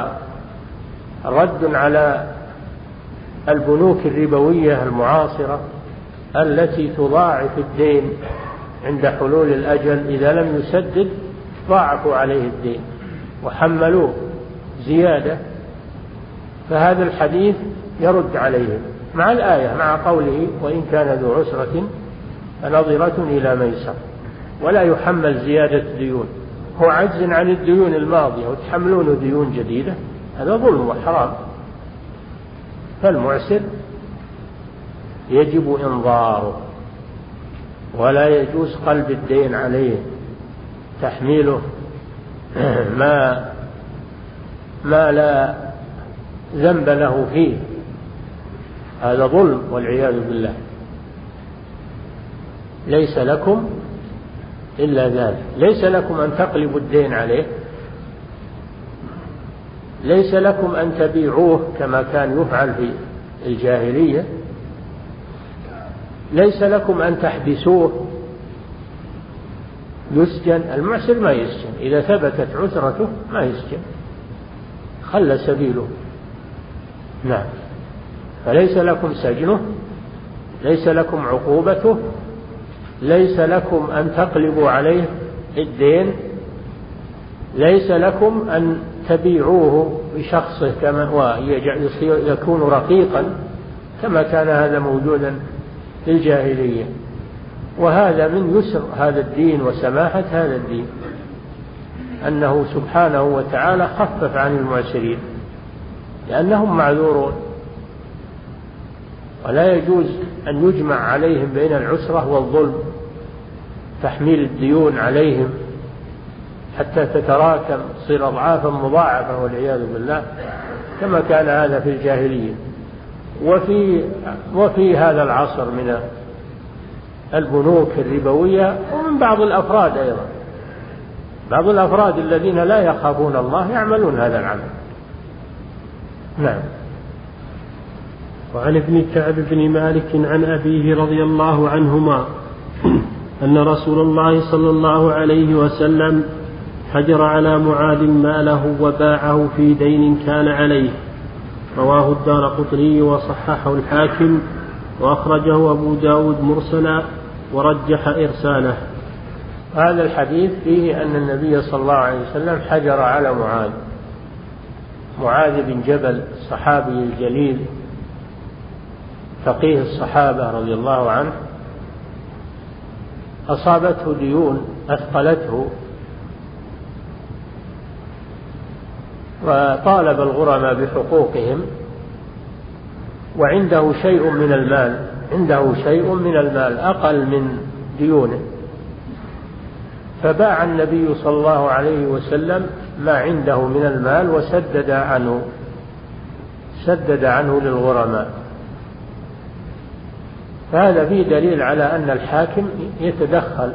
ورد على البنوك الربوية المعاصرة التي تضاعف الدين عند حلول الأجل، إذا لم يسدد ضاعفوا عليه الدين وحملوه زيادة. فهذا الحديث يرد عليهم مع الآية، مع قوله وإن كان ذو عسرة فنظرة إلى ميسر، ولا يحمل زيادة ديون، هو عجز عن الديون الماضية وتحملون ديون جديدة، هذا ظلم وحرام. فالمعسر يجب إنظاره، ولا يجوز قلب الدين عليه، تحميله ما لا ذنب له فيه، هذا ظلم والعياذ بالله. ليس لكم إلا ذلك، ليس لكم أن تقلبوا الدين عليه، ليس لكم أن تبيعوه كما كان يفعل في الجاهلية، ليس لكم أن تحبسوه يسجن. المعسر ما يسجن، إذا ثبتت عسرته ما يسجن، خلى سبيله. نعم، فليس لكم سجنه، ليس لكم عقوبته، ليس لكم أن تقلبوا عليه الدين، ليس لكم أن تبيعوه بشخصه كما هو يكون رقيقا كما كان هذا موجودا في الجاهلية. وهذا من يسر هذا الدين وسماحة هذا الدين، أنه سبحانه وتعالى خفف عن المعسرين لأنهم معذورون، ولا يجوز أن يجمع عليهم بين العسرة والظلم، تحميل الديون عليهم حتى تتراكم تصير أضعافا مضاعفة والعياذ بالله كما كان هذا في الجاهلية. وفي هذا العصر من البنوك الربوية ومن بعض الأفراد أيضا، بعض الأفراد الذين لا يخافون الله يعملون هذا العمل. نعم. وعن ابن كعب بن مالك عن أبيه رضي الله عنهما أن رسول الله صلى الله عليه وسلم حجر على معاذ ماله وباعه في دين كان عليه، رواه الدارقطني وصححه الحاكم وأخرجه أبو داود مرسلا ورجح إرساله. هذا الحديث فيه أن النبي صلى الله عليه وسلم حجر على معاذ بن جبل الصحابي الجليل فقيه الصحابة رضي الله عنه، أصابته ديون أثقلته، وطالب الغرماء بحقوقهم، وعنده شيء من المال أقل من ديونه، فباع النبي صلى الله عليه وسلم ما عنده من المال وسدد عنه للغرماء. فهذا فيه دليل على أن الحاكم يتدخل.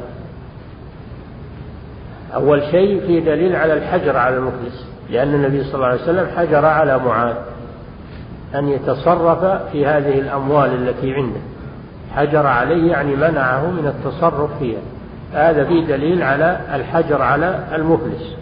أول شيء فيه دليل على الحجر على المفلس، لأن النبي صلى الله عليه وسلم حجر على معاذ أن يتصرف في هذه الأموال التي عنده، حجر عليه يعني منعه من التصرف فيها. هذا فيه دليل على الحجر على المفلس.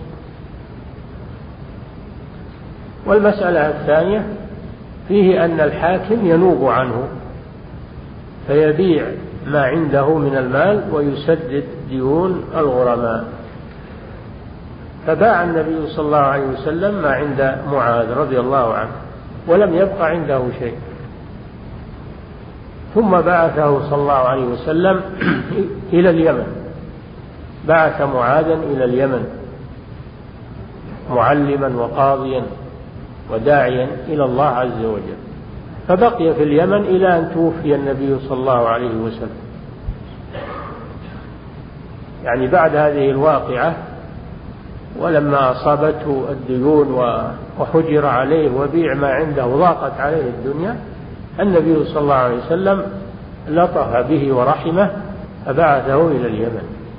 والمسألة الثانية فيه أن الحاكم ينوب عنه فيبيع ما عنده من المال ويسدد ديون الغرماء. فباع النبي صلى الله عليه وسلم ما عند معاذ رضي الله عنه ولم يبق عنده شيء. ثم بعثه صلى الله عليه وسلم إلى اليمن، بعث معاذا إلى اليمن معلما وقاضيا وداعيا إلى الله عز وجل، فبقي في اليمن إلى أن توفي النبي صلى الله عليه وسلم. يعني بعد هذه الواقعة ولما أصابته الديون وحجر عليه وبيع ما عنده وضاقت عليه الدنيا، النبي صلى الله عليه وسلم لطف به ورحمه فبعثه إلى اليمن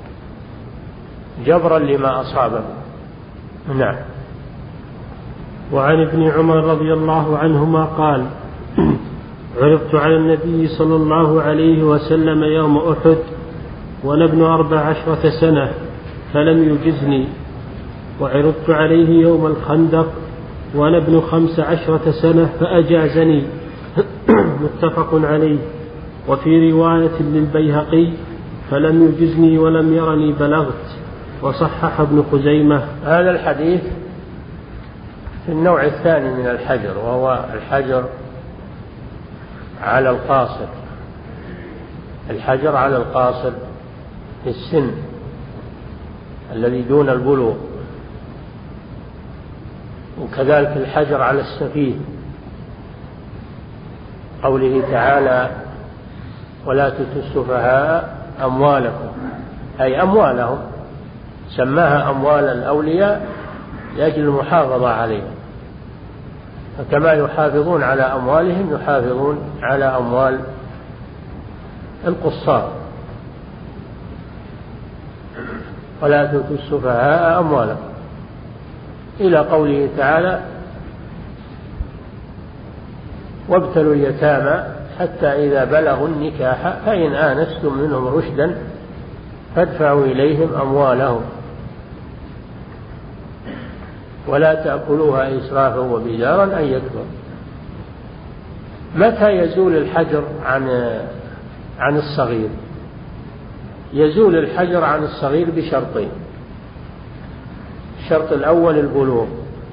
جبرا لما أصابه. نعم. وعن ابن عمر رضي الله عنهما قال: عرضت على النبي صلى الله عليه وسلم يوم أحد وأنا ابن 14 سنة فلم يجزني، وعرضت عليه يوم الخندق وأنا ابن 15 سنة فأجازني. متفق عليه. وفي رواية للبيهقي: فلم يجزني ولم يرني بلغت. وصحح ابن خزيمة. هذا الحديث في النوع الثاني من الحجر، وهو الحجر على القاصر، الحجر على القاصر في السن الذي دون البلوغ، وكذلك الحجر على السفيه، قوله تعالى: ولا تؤتوا السفهاء أموالكم، أي أموالهم، سماها أموال الأولياء لأجل المحافظة عليها، فكما يحافظون على أموالهم يحافظون على أموال القصار. ولا تؤتوا السفهاء أموالكم، إلى قوله تعالى: وابتلوا اليتامى حتى إذا بلغوا النكاح فإن آنستم منهم رشدا فادفعوا إليهم أموالهم ولا تأكلوها إسرافا وبدارا أن يكبر. متى يزول الحجر عن الصغير؟ يزول الحجر عن الصغير بشرطين: الشرط الأول البلوغ،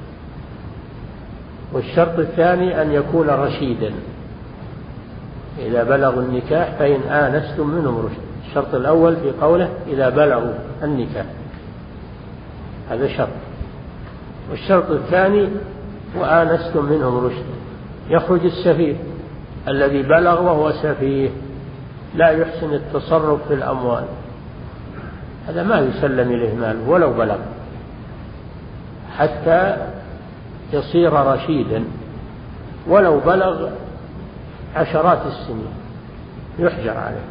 والشرط الثاني أن يكون رشيدا. إذا بلغوا النكاح فإن آنستم منهم رشد. الشرط الأول في قوله إذا بلغوا النكاح، هذا شرط. والشرط الثاني وآنستم منهم رشد. يخرج السفيه الذي بلغ وهو سفيه لا يحسن التصرف في الأموال، هذا ما يسلم إليه ماله ولو بلغ حتى يصير رشيدا، ولو بلغ عشرات السنين يحجر عليه.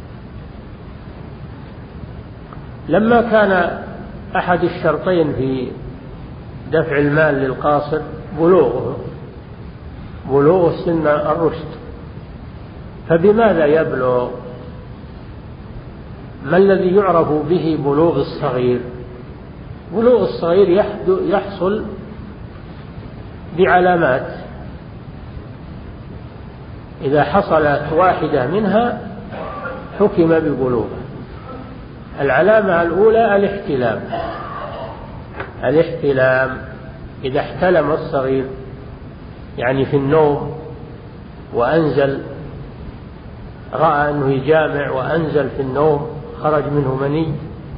لما كان أحد الشرطين في دفع المال للقاصر بلوغ سن الرشد، فبماذا يبلغ؟ ما الذي يعرف به بلوغ الصغير؟ بلوغ الصغير يحصل بعلامات، إذا حصلت واحدة منها حكم ببلوغه. العلامة الأولى الاحتلام. إذا احتلم الصغير يعني في النوم وأنزل، رأى أنه يجامع وأنزل في النوم خرج منه مني،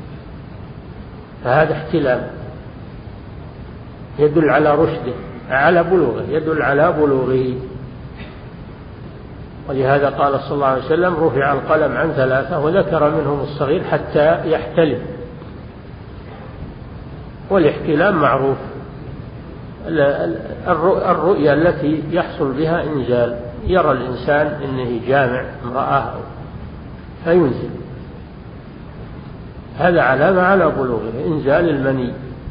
فهذا احتلام يدل على رشده، على بلوغه، يدل على بلوغه. ولهذا قال صلى الله عليه وسلم: رفع القلم عن 3 وذكر منهم الصغير حتى يحتلم. والاحتلام معروف، الرؤيا التي يحصل بها إنزال، يرى الإنسان أنه جامع امرأة فينزل، هذا علامة على بلوغه، إنزال المني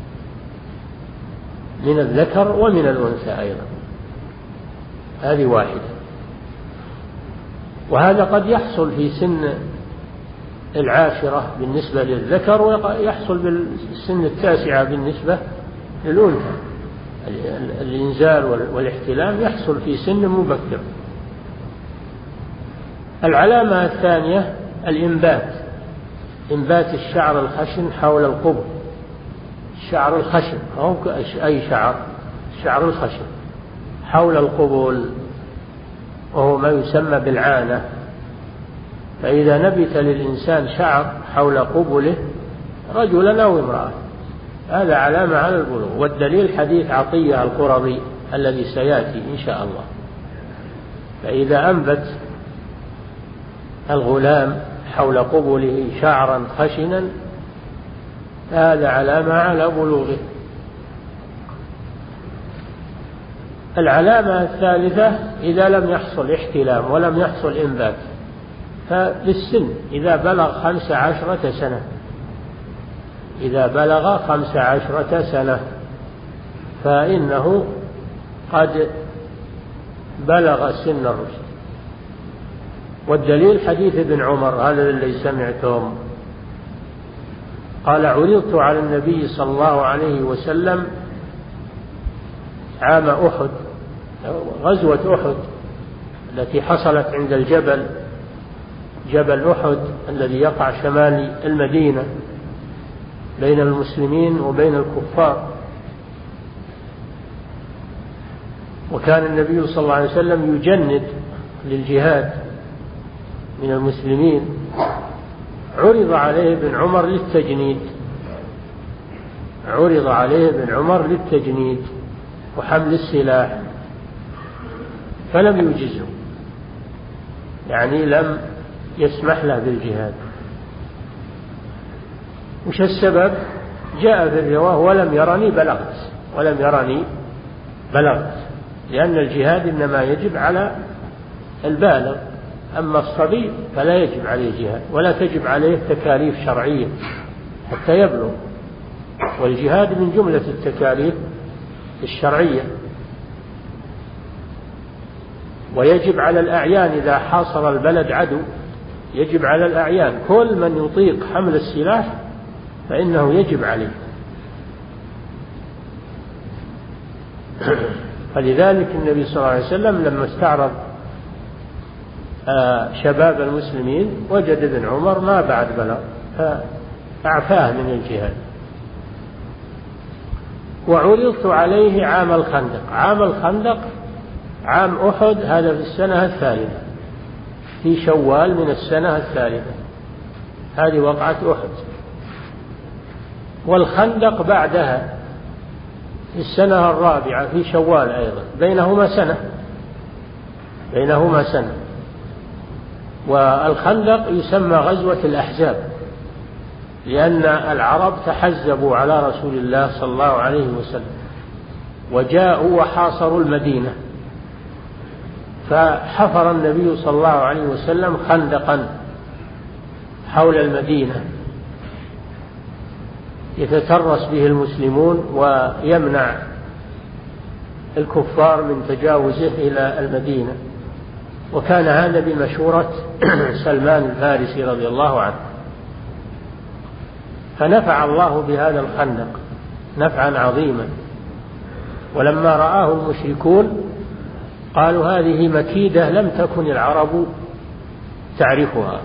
من الذكر ومن الأنثى أيضا، هذه واحدة. وهذا قد يحصل في سن 10 بالنسبة للذكر، ويحصل بالسن 9 بالنسبة للأنثى. الإنزال والاحتلام يحصل في سن مبكر. العلامة الثانية الإنبات، إنبات الشعر الخشن حول القبر، الشعر الخشن، أو أي شعر، الشعر الخشن حول القبول، وهو ما يسمى بالعانة. فإذا نبت للإنسان شعر حول قبله رجلا أو امرأة هذا علامة على البلوغ. والدليل حديث عطية القرظي الذي سيأتي إن شاء الله. فإذا أنبت الغلام حول قبله شعرا خشنا هذا علامة على بلوغه. العلامة الثالثة إذا لم يحصل احتلام ولم يحصل إنبات، فبالسن إذا بلغ 15 سنة، إذا بلغ 15 سنة فإنه قد بلغ سن الرشد. والدليل حديث ابن عمر هذا الذي سمعتم، قال عرضت على النبي صلى الله عليه وسلم عام أحد، غزوة أحد التي حصلت عند الجبل، جبل أحد الذي يقع شمال المدينة بين المسلمين وبين الكفار. وكان النبي صلى الله عليه وسلم يجند للجهاد من المسلمين. عرض عليه ابن عمر للتجنيد، عرض عليه ابن عمر للتجنيد وحمل السلاح فلم يجزه، يعني لم يسمح له بالجهاد. وش السبب؟ جاء في الرواية ولم يرني بلغت، ولم يرني بلغت، لأن الجهاد إنما يجب على البالغ، أما الصبي فلا يجب عليه جهاد ولا تجب عليه تكاليف شرعية حتى يبلغ، والجهاد من جملة التكاليف الشرعية. ويجب على الأعيان إذا حاصر البلد عدو، يجب على الأعيان كل من يطيق حمل السلاح فإنه يجب عليه. فلذلك النبي صلى الله عليه وسلم لما استعرض شباب المسلمين وجد ابن عمر ما بعد بلغ فأعفاه من الجهاد. وعرضت عليه عام الخندق، عام الخندق عام أحد هذا في السنة الثالثة، في شوال من السنة الثالثة، هذه وقعة أحد. والخندق بعدها في السنة الرابعة في شوال أيضا، بينهما سنة، بينهما سنة. والخندق يسمى غزوة الأحزاب لأن العرب تحزبوا على رسول الله صلى الله عليه وسلم وجاءوا وحاصروا المدينة، فحفر النبي صلى الله عليه وسلم خندقا حول المدينة يتترس به المسلمون ويمنع الكفار من تجاوزه إلى المدينة. وكان هذا بمشورة سلمان الفارسي رضي الله عنه. فنفع الله بهذا الخندق نفعا عظيما. ولما رآه المشركون قالوا هذه مكيدة لم تكن العرب تعرفها،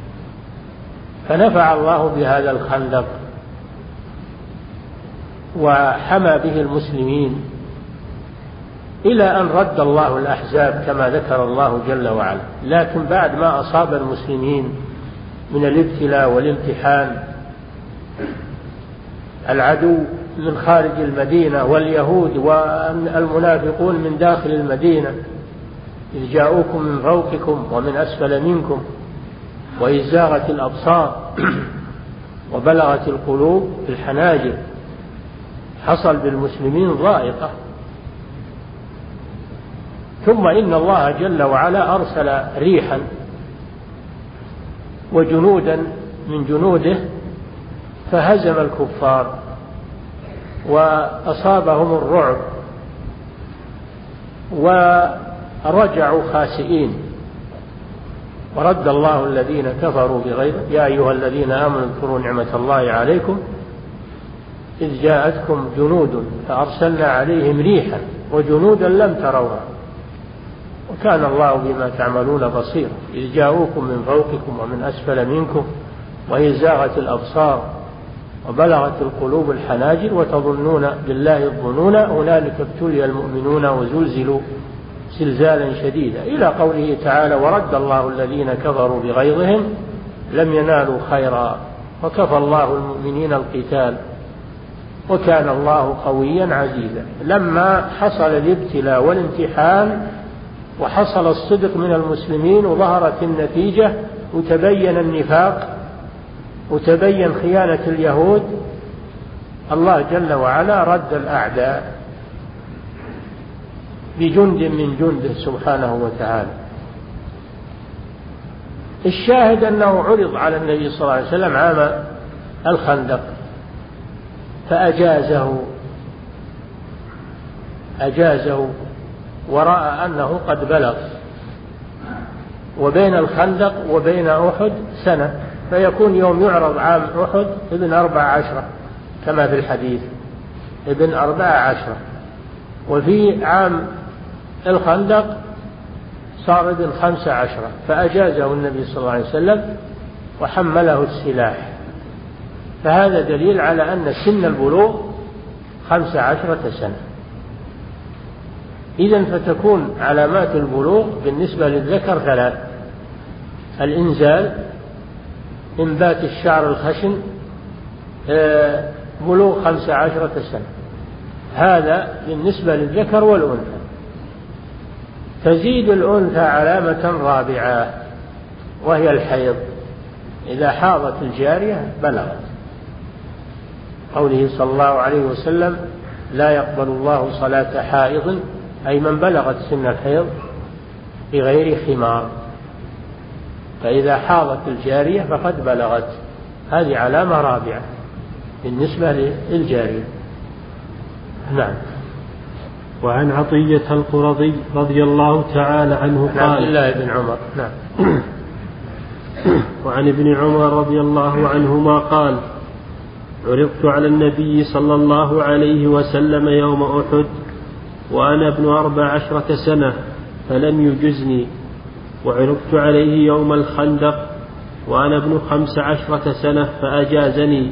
فنفع الله بهذا الخندق وحمى به المسلمين إلى أن رد الله الأحزاب كما ذكر الله جل وعلا. لكن بعد ما أصاب المسلمين من الابتلاء والامتحان العدو من خارج المدينة واليهود والمنافقون من داخل المدينة، إذ جاءوكم من فوقكم ومن أسفل منكم وإذ زاغت الأبصار وبلغت القلوب في الحناجر، حصل بالمسلمين ضائقة. ثم إن الله جل وعلا أرسل ريحا وجنودا من جنوده فهزم الكفار وأصابهم الرعب ورجعوا خاسئين. ورد الله الذين كفروا بغيظ يا أيها الذين آمنوا اذكروا نعمة الله عليكم إذ جاءتكم جنود فأرسلنا عليهم ريحا وجنودا لم تروها وكان الله بما تعملون بصيرا إذ جاءوكم من فوقكم ومن أسفل منكم وإذ زاغت الأبصار وبلغت القلوب الحناجر وتظنون بالله الظنون هنالك ابتلي المؤمنون وزلزلوا زلزالا شديدا، إلى قوله تعالى: ورد الله الذين كفروا بغيظهم لم ينالوا خيرا وكفى الله المؤمنين القتال وكان الله قويا عزيزا. لما حصل الابتلاء والامتحان وحصل الصدق من المسلمين وظهرت النتيجة وتبين النفاق وتبين خيانة اليهود، الله جل وعلا رد الأعداء بجند من جنده سبحانه وتعالى. الشاهد أنه عرض على النبي صلى الله عليه وسلم عام الخندق فأجازه ورأى أنه قد بلغ، وبين الخندق وبين أحد سنة، فيكون يوم يعرض عام أحد ابن 14 كما في الحديث، ابن 14، وفي عام الخندق صار ابن 15، فأجازه النبي صلى الله عليه وسلم وحمله السلاح. فهذا دليل على أن سن البلوغ 15 سنة. إذن فتكون علامات البلوغ بالنسبة للذكر 3: الإنزال، إنبات الشعر الخشن، بلوغ 15 سنة. هذا بالنسبة للذكر والأنثى. تزيد الأنثى علامة رابعة وهي الحيض، إذا حاضت الجارية بلغت، قوله صلى الله عليه وسلم: لا يقبل الله صلاة حائض، أي من بلغت سن الحيض بغير خمار. فإذا حاضت الجارية فقد بلغت، هذه علامة رابعة بالنسبة للجارية. نعم. وعن عطية القرظي رضي الله تعالى عنه قال: عبد الله بن عمر. نعم. وعن ابن عمر رضي الله عنهما قال: عرضت على النبي صلى الله عليه وسلم يوم أحد وأنا ابن 14 سنة فلم يجزني، وعرضت عليه يوم الخندق وأنا ابن 15 سنة فأجازني.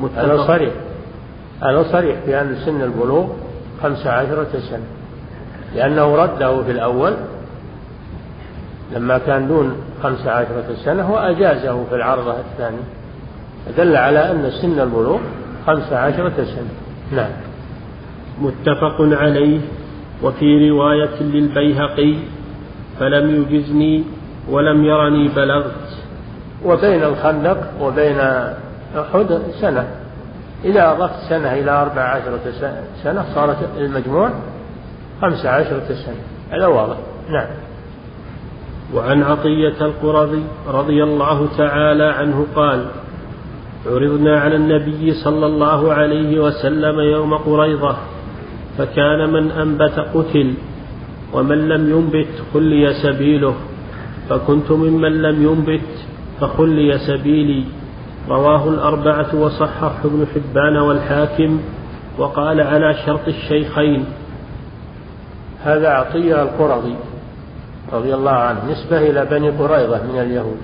هذا صريح بأن سن البلوغ 15 سنة، لأنه رده في الأول لما كان دون 15 سنة وأجازه في العرضة الثانية، دل على أن سن البلوغ 15 سنة. نعم. متفق عليه. وفي رواية للبيهقي: فلم يجزني ولم يرني بلغت. وبين الخندق وبين أحد سنة، إذا أضفت سنة إلى 14 سنة صارت المجموع 15 سنة، هذا واضح. نعم. وعن عطية القرظي رضي الله تعالى عنه قال: عرضنا على النبي صلى الله عليه وسلم يوم قريظة فكان من أنبت قتل ومن لم ينبت خلي سبيله، فكنت ممن لم ينبت فخلي سبيلي. رواه الأربعة وصححه ابن حبان والحاكم وقال على شرط الشيخين. هذا عطية القرظي رضي الله عنه نسبة إلى بني قريظة من اليهود.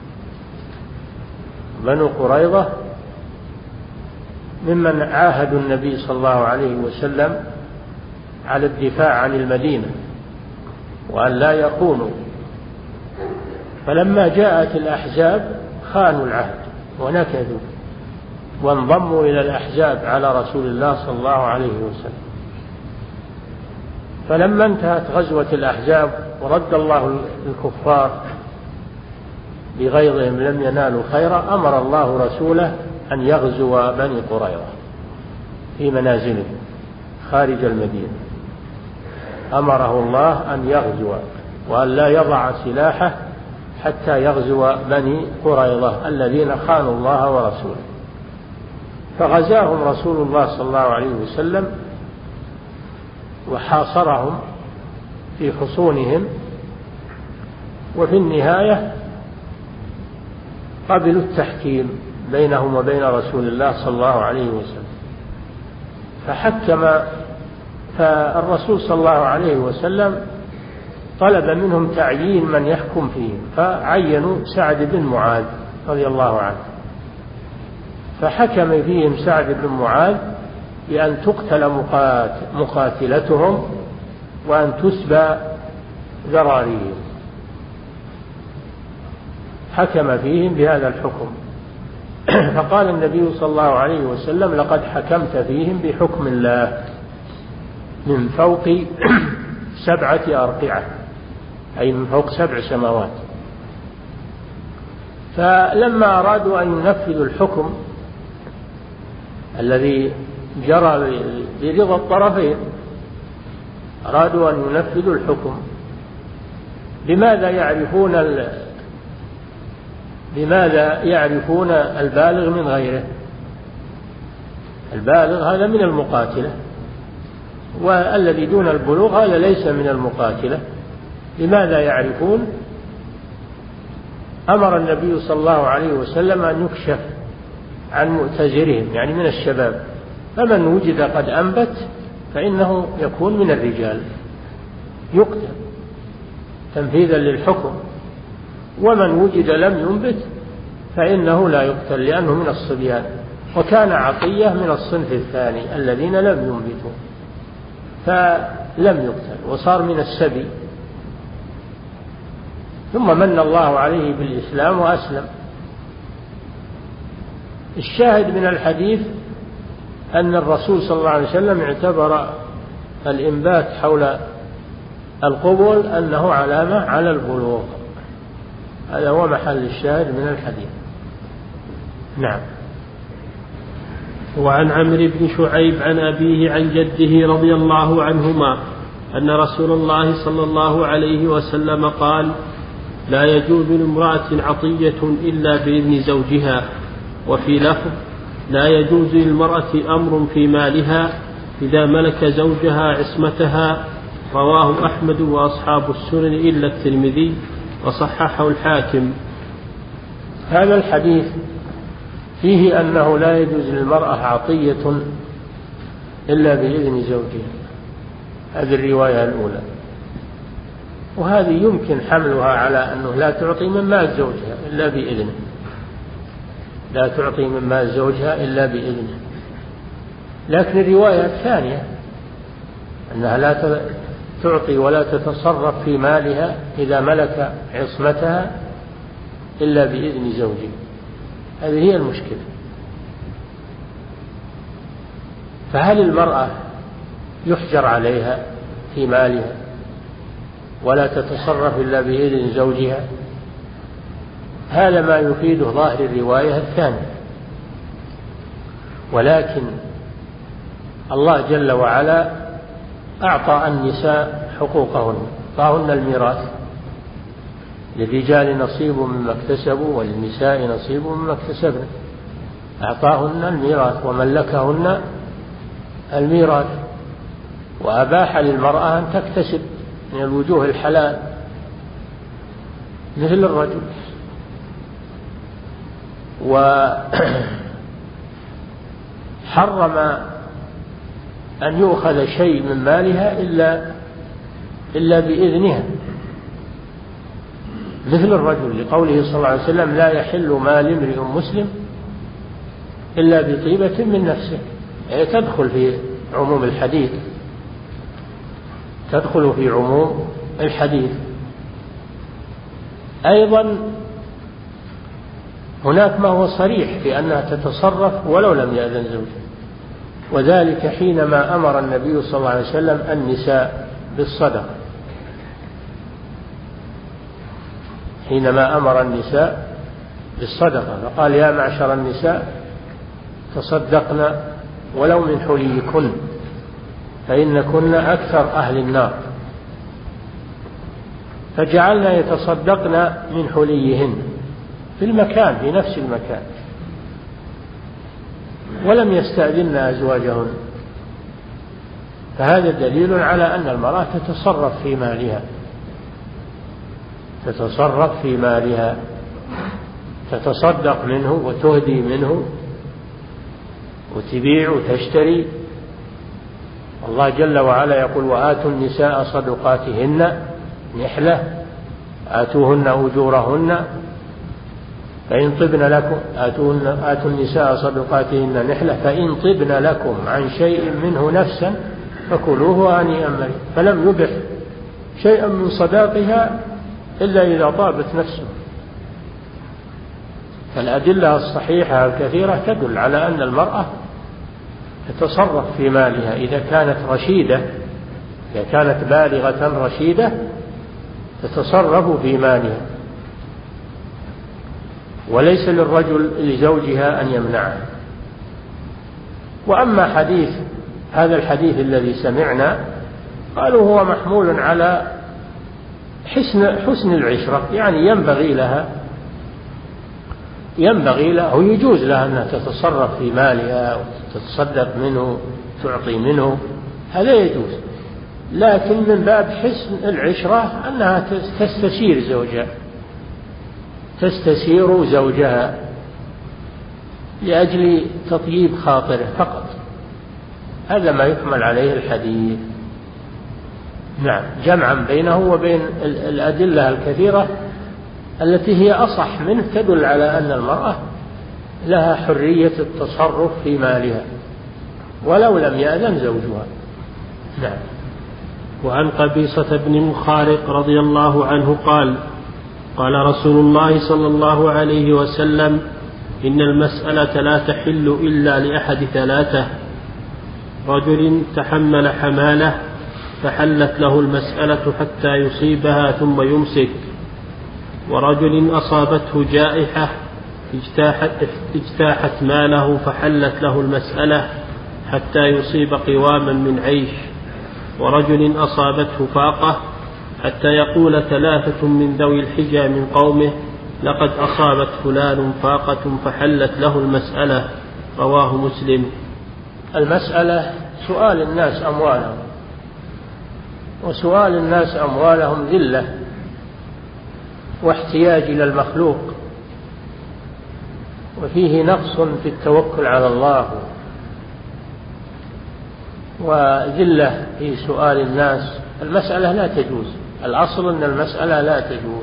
بنو قريظة ممن عاهدوا النبي صلى الله عليه وسلم على الدفاع عن المدينة وأن لا يقوموا، فلما جاءت الأحزاب خانوا العهد ونكثوا وانضموا إلى الأحزاب على رسول الله صلى الله عليه وسلم. فلما انتهت غزوة الأحزاب ورد الله الكفار بغيظهم لم ينالوا خيرا، أمر الله رسوله أن يغزو بني قريظة في منازلهم خارج المدينة. أمره الله أن يغزو وأن لا يضع سلاحه حتى يغزو بني قريظة الذين خانوا الله ورسوله. فغزاهم رسول الله صلى الله عليه وسلم وحاصرهم في حصونهم، وفي النهاية قبلوا التحكيم بينهم وبين رسول الله صلى الله عليه وسلم، فحكم. فالرسول صلى الله عليه وسلم طلب منهم تعيين من يحكم فيهم، فعينوا سعد بن معاذ رضي الله عنه، فحكم فيهم سعد بن معاذ بأن تقتل مقاتلتهم وأن تسبى ذراريهم، حكم فيهم بهذا الحكم. فقال النبي صلى الله عليه وسلم: لقد حكمت فيهم بحكم الله من فوق 7 أرقعة، أي من فوق 7 سماوات. فلما أرادوا أن ينفذوا الحكم الذي جرى برضا الطرفين، أرادوا أن ينفذوا الحكم، بماذا يعرفون البالغ من غيره؟ البالغ هذا من المقاتلة، والذي دون البلوغ هذا ليس من المقاتلة. لماذا يعرفون؟ أمر النبي صلى الله عليه وسلم أن يكشف عن مؤتزرهم، يعني من الشباب، فمن وجد قد أنبت فإنه يكون من الرجال يقتل تنفيذا للحكم، ومن وجد لم ينبت فإنه لا يقتل لأنه من الصبيان. وكان عطية من الصنف الثاني الذين لم ينبتوا فلم يقتل وصار من السبي، ثم من الله عليه بالإسلام وأسلم. الشاهد من الحديث أن الرسول صلى الله عليه وسلم اعتبر الإنبات حول القبول أنه علامة على البلوغ. هذا هو محل الشاهد من الحديث. نعم. وعن عمرو بن شعيب عن أبيه عن جده رضي الله عنهما أن رسول الله صلى الله عليه وسلم قال: لا يجوز لامرأة عطية إلا بإذن زوجها. وفي لفظ: لا يجوز للمرأة أمر في مالها إذا ملك زوجها عصمتها. رواه أحمد وأصحاب السنن إلا الترمذي وصححه الحاكم. هذا الحديث فيه أنه لا يجوز للمرأة عطية إلا بإذن زوجها، هذه الرواية الأولى. وهذه يمكن حملها على أنه لا تعطي من مال زوجها إلا بإذنه، لا تعطي من مال زوجها إلا بإذنه. لكن الرواية الثانية أنها لا تعطي ولا تتصرف في مالها إذا ملك عصمتها إلا بإذن زوجها، هذه هي المشكلة. فهل المرأة يحجر عليها في مالها ولا تتصرف إلا بإذن زوجها؟ هذا ما يفيده ظاهر الرواية الثانية. ولكن الله جل وعلا أعطى النساء حقوقهن، أعطاهن الميراث، للرجال نصيب مما اكتسبوا وللنساء نصيب مما اكتسبن، أعطاهن الميراث وملكهن الميراث، وأباح للمرأة أن تكتسب من الوجوه الحلال مثل الرجل. وحرم أن يؤخذ شيء من مالها إلا بإذنها مثل الرجل، لقوله صلى الله عليه وسلم: لا يحل مال امرئ مسلم إلا بطيبة من نفسه. تدخل في عموم الحديث، تدخل في عموم الحديث. أيضا هناك ما هو صريح في أنها تتصرف ولو لم يأذن زوجها، وذلك حينما أمر النبي صلى الله عليه وسلم النساء بالصدقة، حينما أمر النساء بالصدقة فقال: يا معشر النساء تصدقن ولو من حليكن فإنكن أكثر أهل النار، فجعلنا يتصدقن من حليهن في المكان، في نفس المكان، ولم يستأذن أزواجهن. فهذا دليل على أن المرأة تتصرف في مالها، تتصرف في مالها، تتصدق منه وتهدي منه وتبيع وتشتري. الله جل وعلا يقول: وآتوا النساء صدقاتهن نحلة، آتوهن أجورهن فإن طبن لكم آتوا النساء صدقاتهن نحلة فإن طبن لكم عن شيء منه نفسا فكلوه هنيئا مريئا. فلم يبح شيئا من صداقها إلا إذا طابت نفسه. فالأدلة الصحيحة الكثيرة تدل على أن المرأة تتصرف في مالها إذا كانت رشيدة، إذا كانت بالغة رشيدة تتصرف في مالها، وليس للرجل لزوجها أن يمنعها. وأما هذا الحديث الذي سمعنا قالوا هو محمول على حسن العشرة، يعني ينبغي لها ويجوز لها أنها تتصرف في مالها وتتصدق منه تعطي منه، هذا يجوز، لكن من باب حسن العشرة أنها تستشير زوجها لأجل تطييب خاطره فقط. هذا ما يحمل عليه الحديث. نعم، جمعا بينه وبين الأدلة الكثيرة التي هي أصح منه تدل على أن المرأة لها حرية التصرف في مالها ولو لم يأذن زوجها. نعم. وعن قبيصة بن مخارق رضي الله عنه قال: قال رسول الله صلى الله عليه وسلم: إن المسألة لا تحل إلا لأحد ثلاثة: رجل تحمل حمالة فحلت له المسألة حتى يصيبها ثم يمسك، ورجل أصابته جائحة اجتاحت ماله فحلت له المسألة حتى يصيب قواما من عيش، ورجل أصابته فاقة حتى يقول ثلاثة من ذوي الحجى من قومه: لقد أصابت فلان فاقة فحلت له المسألة. رواه مسلم. المسألة سؤال الناس أموالهم، وسؤال الناس أموالهم ذلة واحتياج إلى المخلوق، وفيه نقص في التوكل على الله وذلة في سؤال الناس. المسألة لا تجوز، الأصل أن المسألة لا تجوز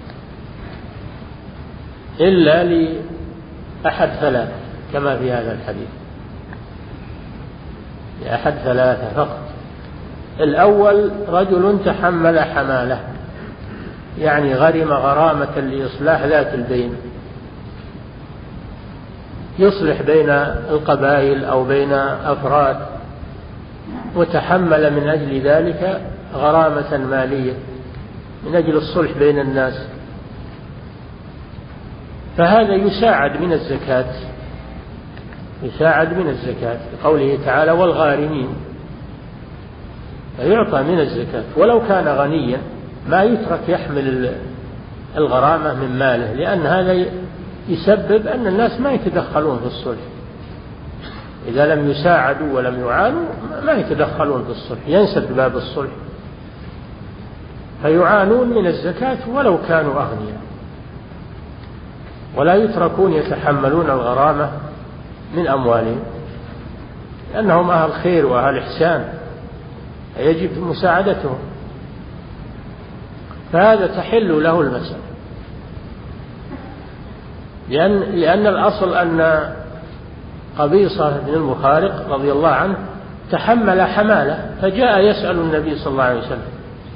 إلا لأحد ثلاثة كما في هذا الحديث، لأحد ثلاثة فقط. الأول رجل تحمل حمالة، يعني غرم غرامة لإصلاح ذات البين، يصلح بين القبائل أو بين أفراد، وتحمل من أجل ذلك غرامة مالية من أجل الصلح بين الناس، فهذا يساعد من الزكاة لقوله تعالى: والغارمين، فيعطى من الزكاة. ولو كان غنيا ما يترك يحمل الغرامة من ماله، لأن هذا يسبب أن الناس ما يتدخلون في الصلح. إذا لم يساعدوا ولم يعانوا ما يتدخلون في الصلح، ينسد باب الصلح، فيعانون من الزكاة ولو كانوا أغنياء، ولا يتركون يتحملون الغرامة من أموالهم، لأنهم أهل خير وأهل إحسان، يجب مساعدتهم، فهذا تحل له المسألة. لأن الأصل أن قبيصة بن المخارق رضي الله عنه تحمل حمالة فجاء يسأل النبي صلى الله عليه وسلم.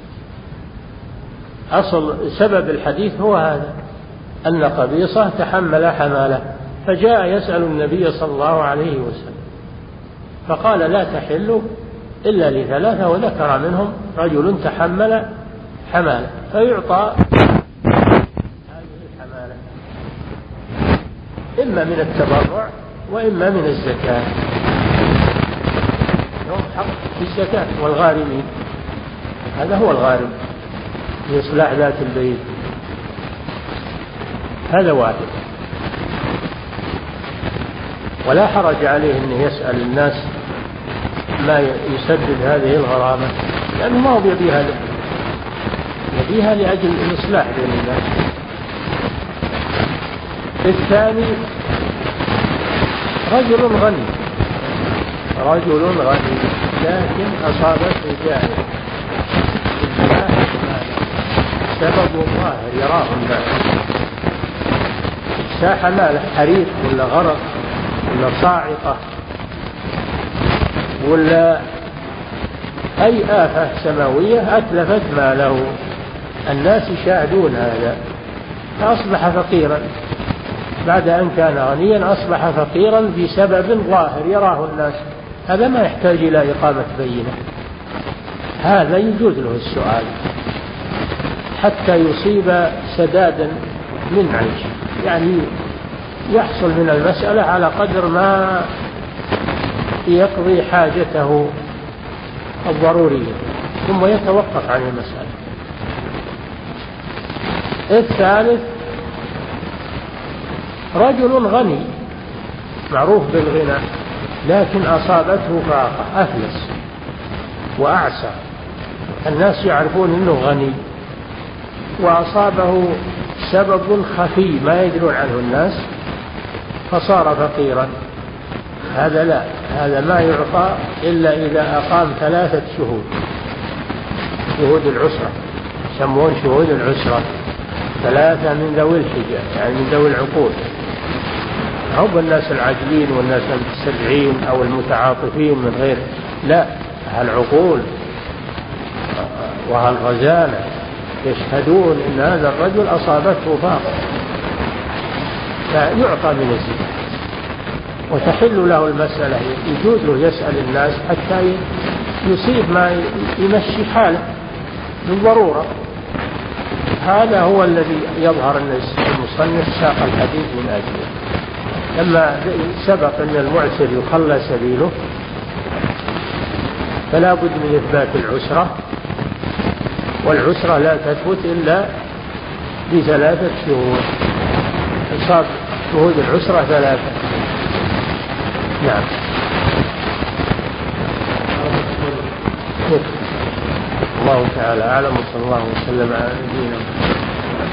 أصل سبب الحديث هو هذا، أن قبيصة تحمل حمالة فجاء يسأل النبي صلى الله عليه وسلم، فقال: لا تحل إلا لثلاثة، وذكر منهم رجل تحمل حمالة، فيعطى هذه الحمالة إما من التبرع وإما من الزكاة، لهم حق في الزكاة. والغارمين، هذا هو الغارم لإصلاح ذات البين، هذا واحد، ولا حرج عليه أن يسأل الناس ما يسدد هذه الغرامة، لأنه ما هو يبيها لأجل الإصلاح بين الناس. الثاني رجل غني لكن أصابته جاهل، سبب ظاهر يراه الناس، ساح ماله، حريق ولا غرق ولا صاعقة ولا أي آفة سماوية أتلفت ماله. الناس يشاهدون هذا، فأصبح فقيرا بعد أن كان غنيا، أصبح فقيرا بسبب ظاهر يراه الناس. هذا ما يحتاج إلى إقامة بينة، هذا يجوز له السؤال حتى يصيب سدادا من عيش، يعني يحصل من المسألة على قدر ما يقضي حاجته الضرورية ثم يتوقف عن المسألة. الثالث رجل غني معروف بالغنى لكن أصابته فاقة، أفلس وأعسر، الناس يعرفون أنه غني، وأصابه سبب خفي ما يدرون عنه الناس فصار فقيرا. هذا لا، هذا ما يعطى إلا إذا أقام 3 شهود، شهود العسرة، يسمون شهود العسرة 3 من ذوي الحجة، يعني من ذوي العقول، هم الناس العاجلين والناس المتسرعين أو المتعاطفين من غير، لا، هالعقول وهالرزانة يشهدون أن هذا الرجل أصابته فاقة فيعطى من الزكاة وتحل له المسألة. يجوز له يسأل الناس حتى يصيب ما يمشي حاله بالضرورة. هذا هو الذي يظهر أن المصنف ساق الحديث من أجله. لما سبق أن المعسر يخلى سبيله فلا بد من إثبات العسرة، والعسرة لا تثبت إلا ب3 شهود، إصاب شهود العسرة 3. نعم. الله تعالى أعلم، وصلى الله وسلم على نبينا محمد.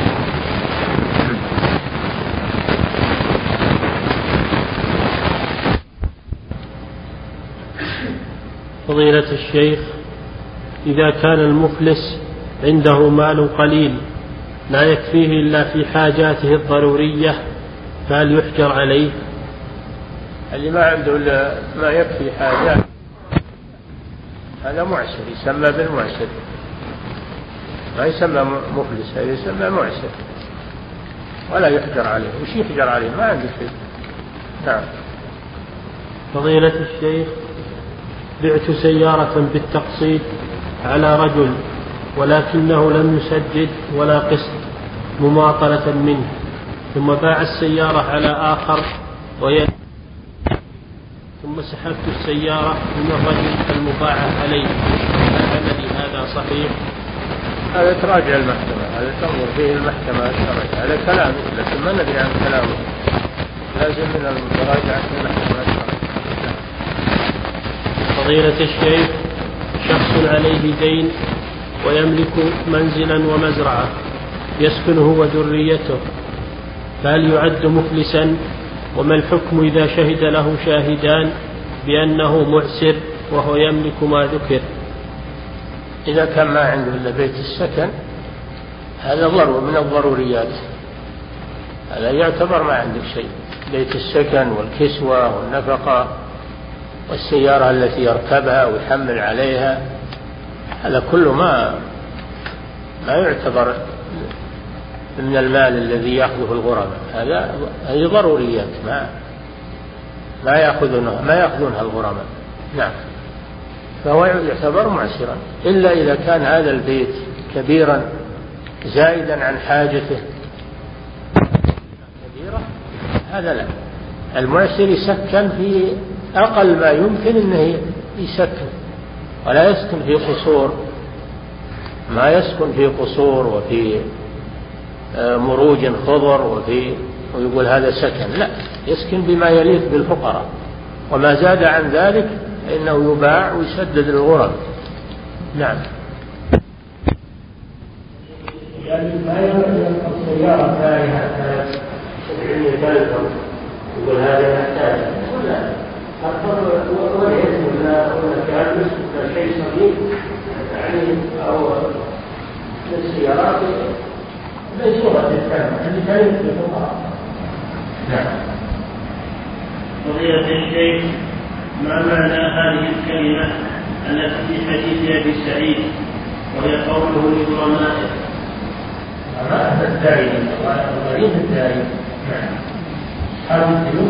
فضيلة الشيخ، إذا كان المفلس عنده مال قليل لا يكفيه إلا في حاجاته الضرورية فهل يحجر عليه؟ اللي ما عنده إلا ما يكفي حاجات هذا معسر، يسمى بالمعسر، ما يسمى مفلس، هذا يسمى معسر ولا يحجر عليه. وش يحجر عليه؟ ما عنده شيء. نعم. فضيلة الشيخ، بعت سيارة بالتقسيط على رجل ولكنه لم يسدد ولا قسط مماطلة منه، ثم باع السيارة على آخر ثم سحبت السيارة من الرجل المباعة عليه، فعملي هذا صحيح؟ هذا تراجع المحكمة، هذا تنظر فيه المحكمة الشرعية، هذا كلامه لكن ما ندري عن كلامه، لازم من المراجعة في المحكمة الشرعية. فضيلة الشيخ، شخص عليه دين ويملك منزلا ومزرعة يسكنه وذريته، فهل يعد مفلسا؟ وما الحكم إذا شهد له شاهدان بأنه معسر وهو يملك ما ذكر؟ إذا كان ما عنده إلا بيت السكن هذا ضروري من الضروريات، هذا يعتبر ما عنده شيء. بيت السكن والكسوة والنفقة والسيارة التي يركبها ويحمل عليها، هذا كله ما يعتبر من المال الذي يأخذه الغرباء، هذه ضروريات ما يأخذونها الغرباء. نعم. فهو يعتبر معسرا إلا إذا كان هذا البيت كبيرا زائدا عن حاجته كبيرة، هذا لا. المعسر يسكن في أقل ما يمكن أنه يسكن، ولا يسكن في قصور، ما يسكن في قصور وفي مروج خضر ويقول هذا سكن، لا، يسكن بما يليق بالفقراء، وما زاد عن ذلك فإنه يباع ويسدد الغرب. نعم. يعني ما يرجع السيارة فارهة 70,000 يقول هذا محتاج، ولا أكثر ولا يسمى ولا كالس ولا شيء صغير، يعني أو السيارات ليسوا الثمن اللي كانت في الفقراء، نعم. فضيلة الشيخ، ما معنى هذه الكلمة التي في حديث أبي سعيد وهي قوله لغرمائه؟ غرائب الدارين، غرائب الدارين. نعم. أصحاب الديون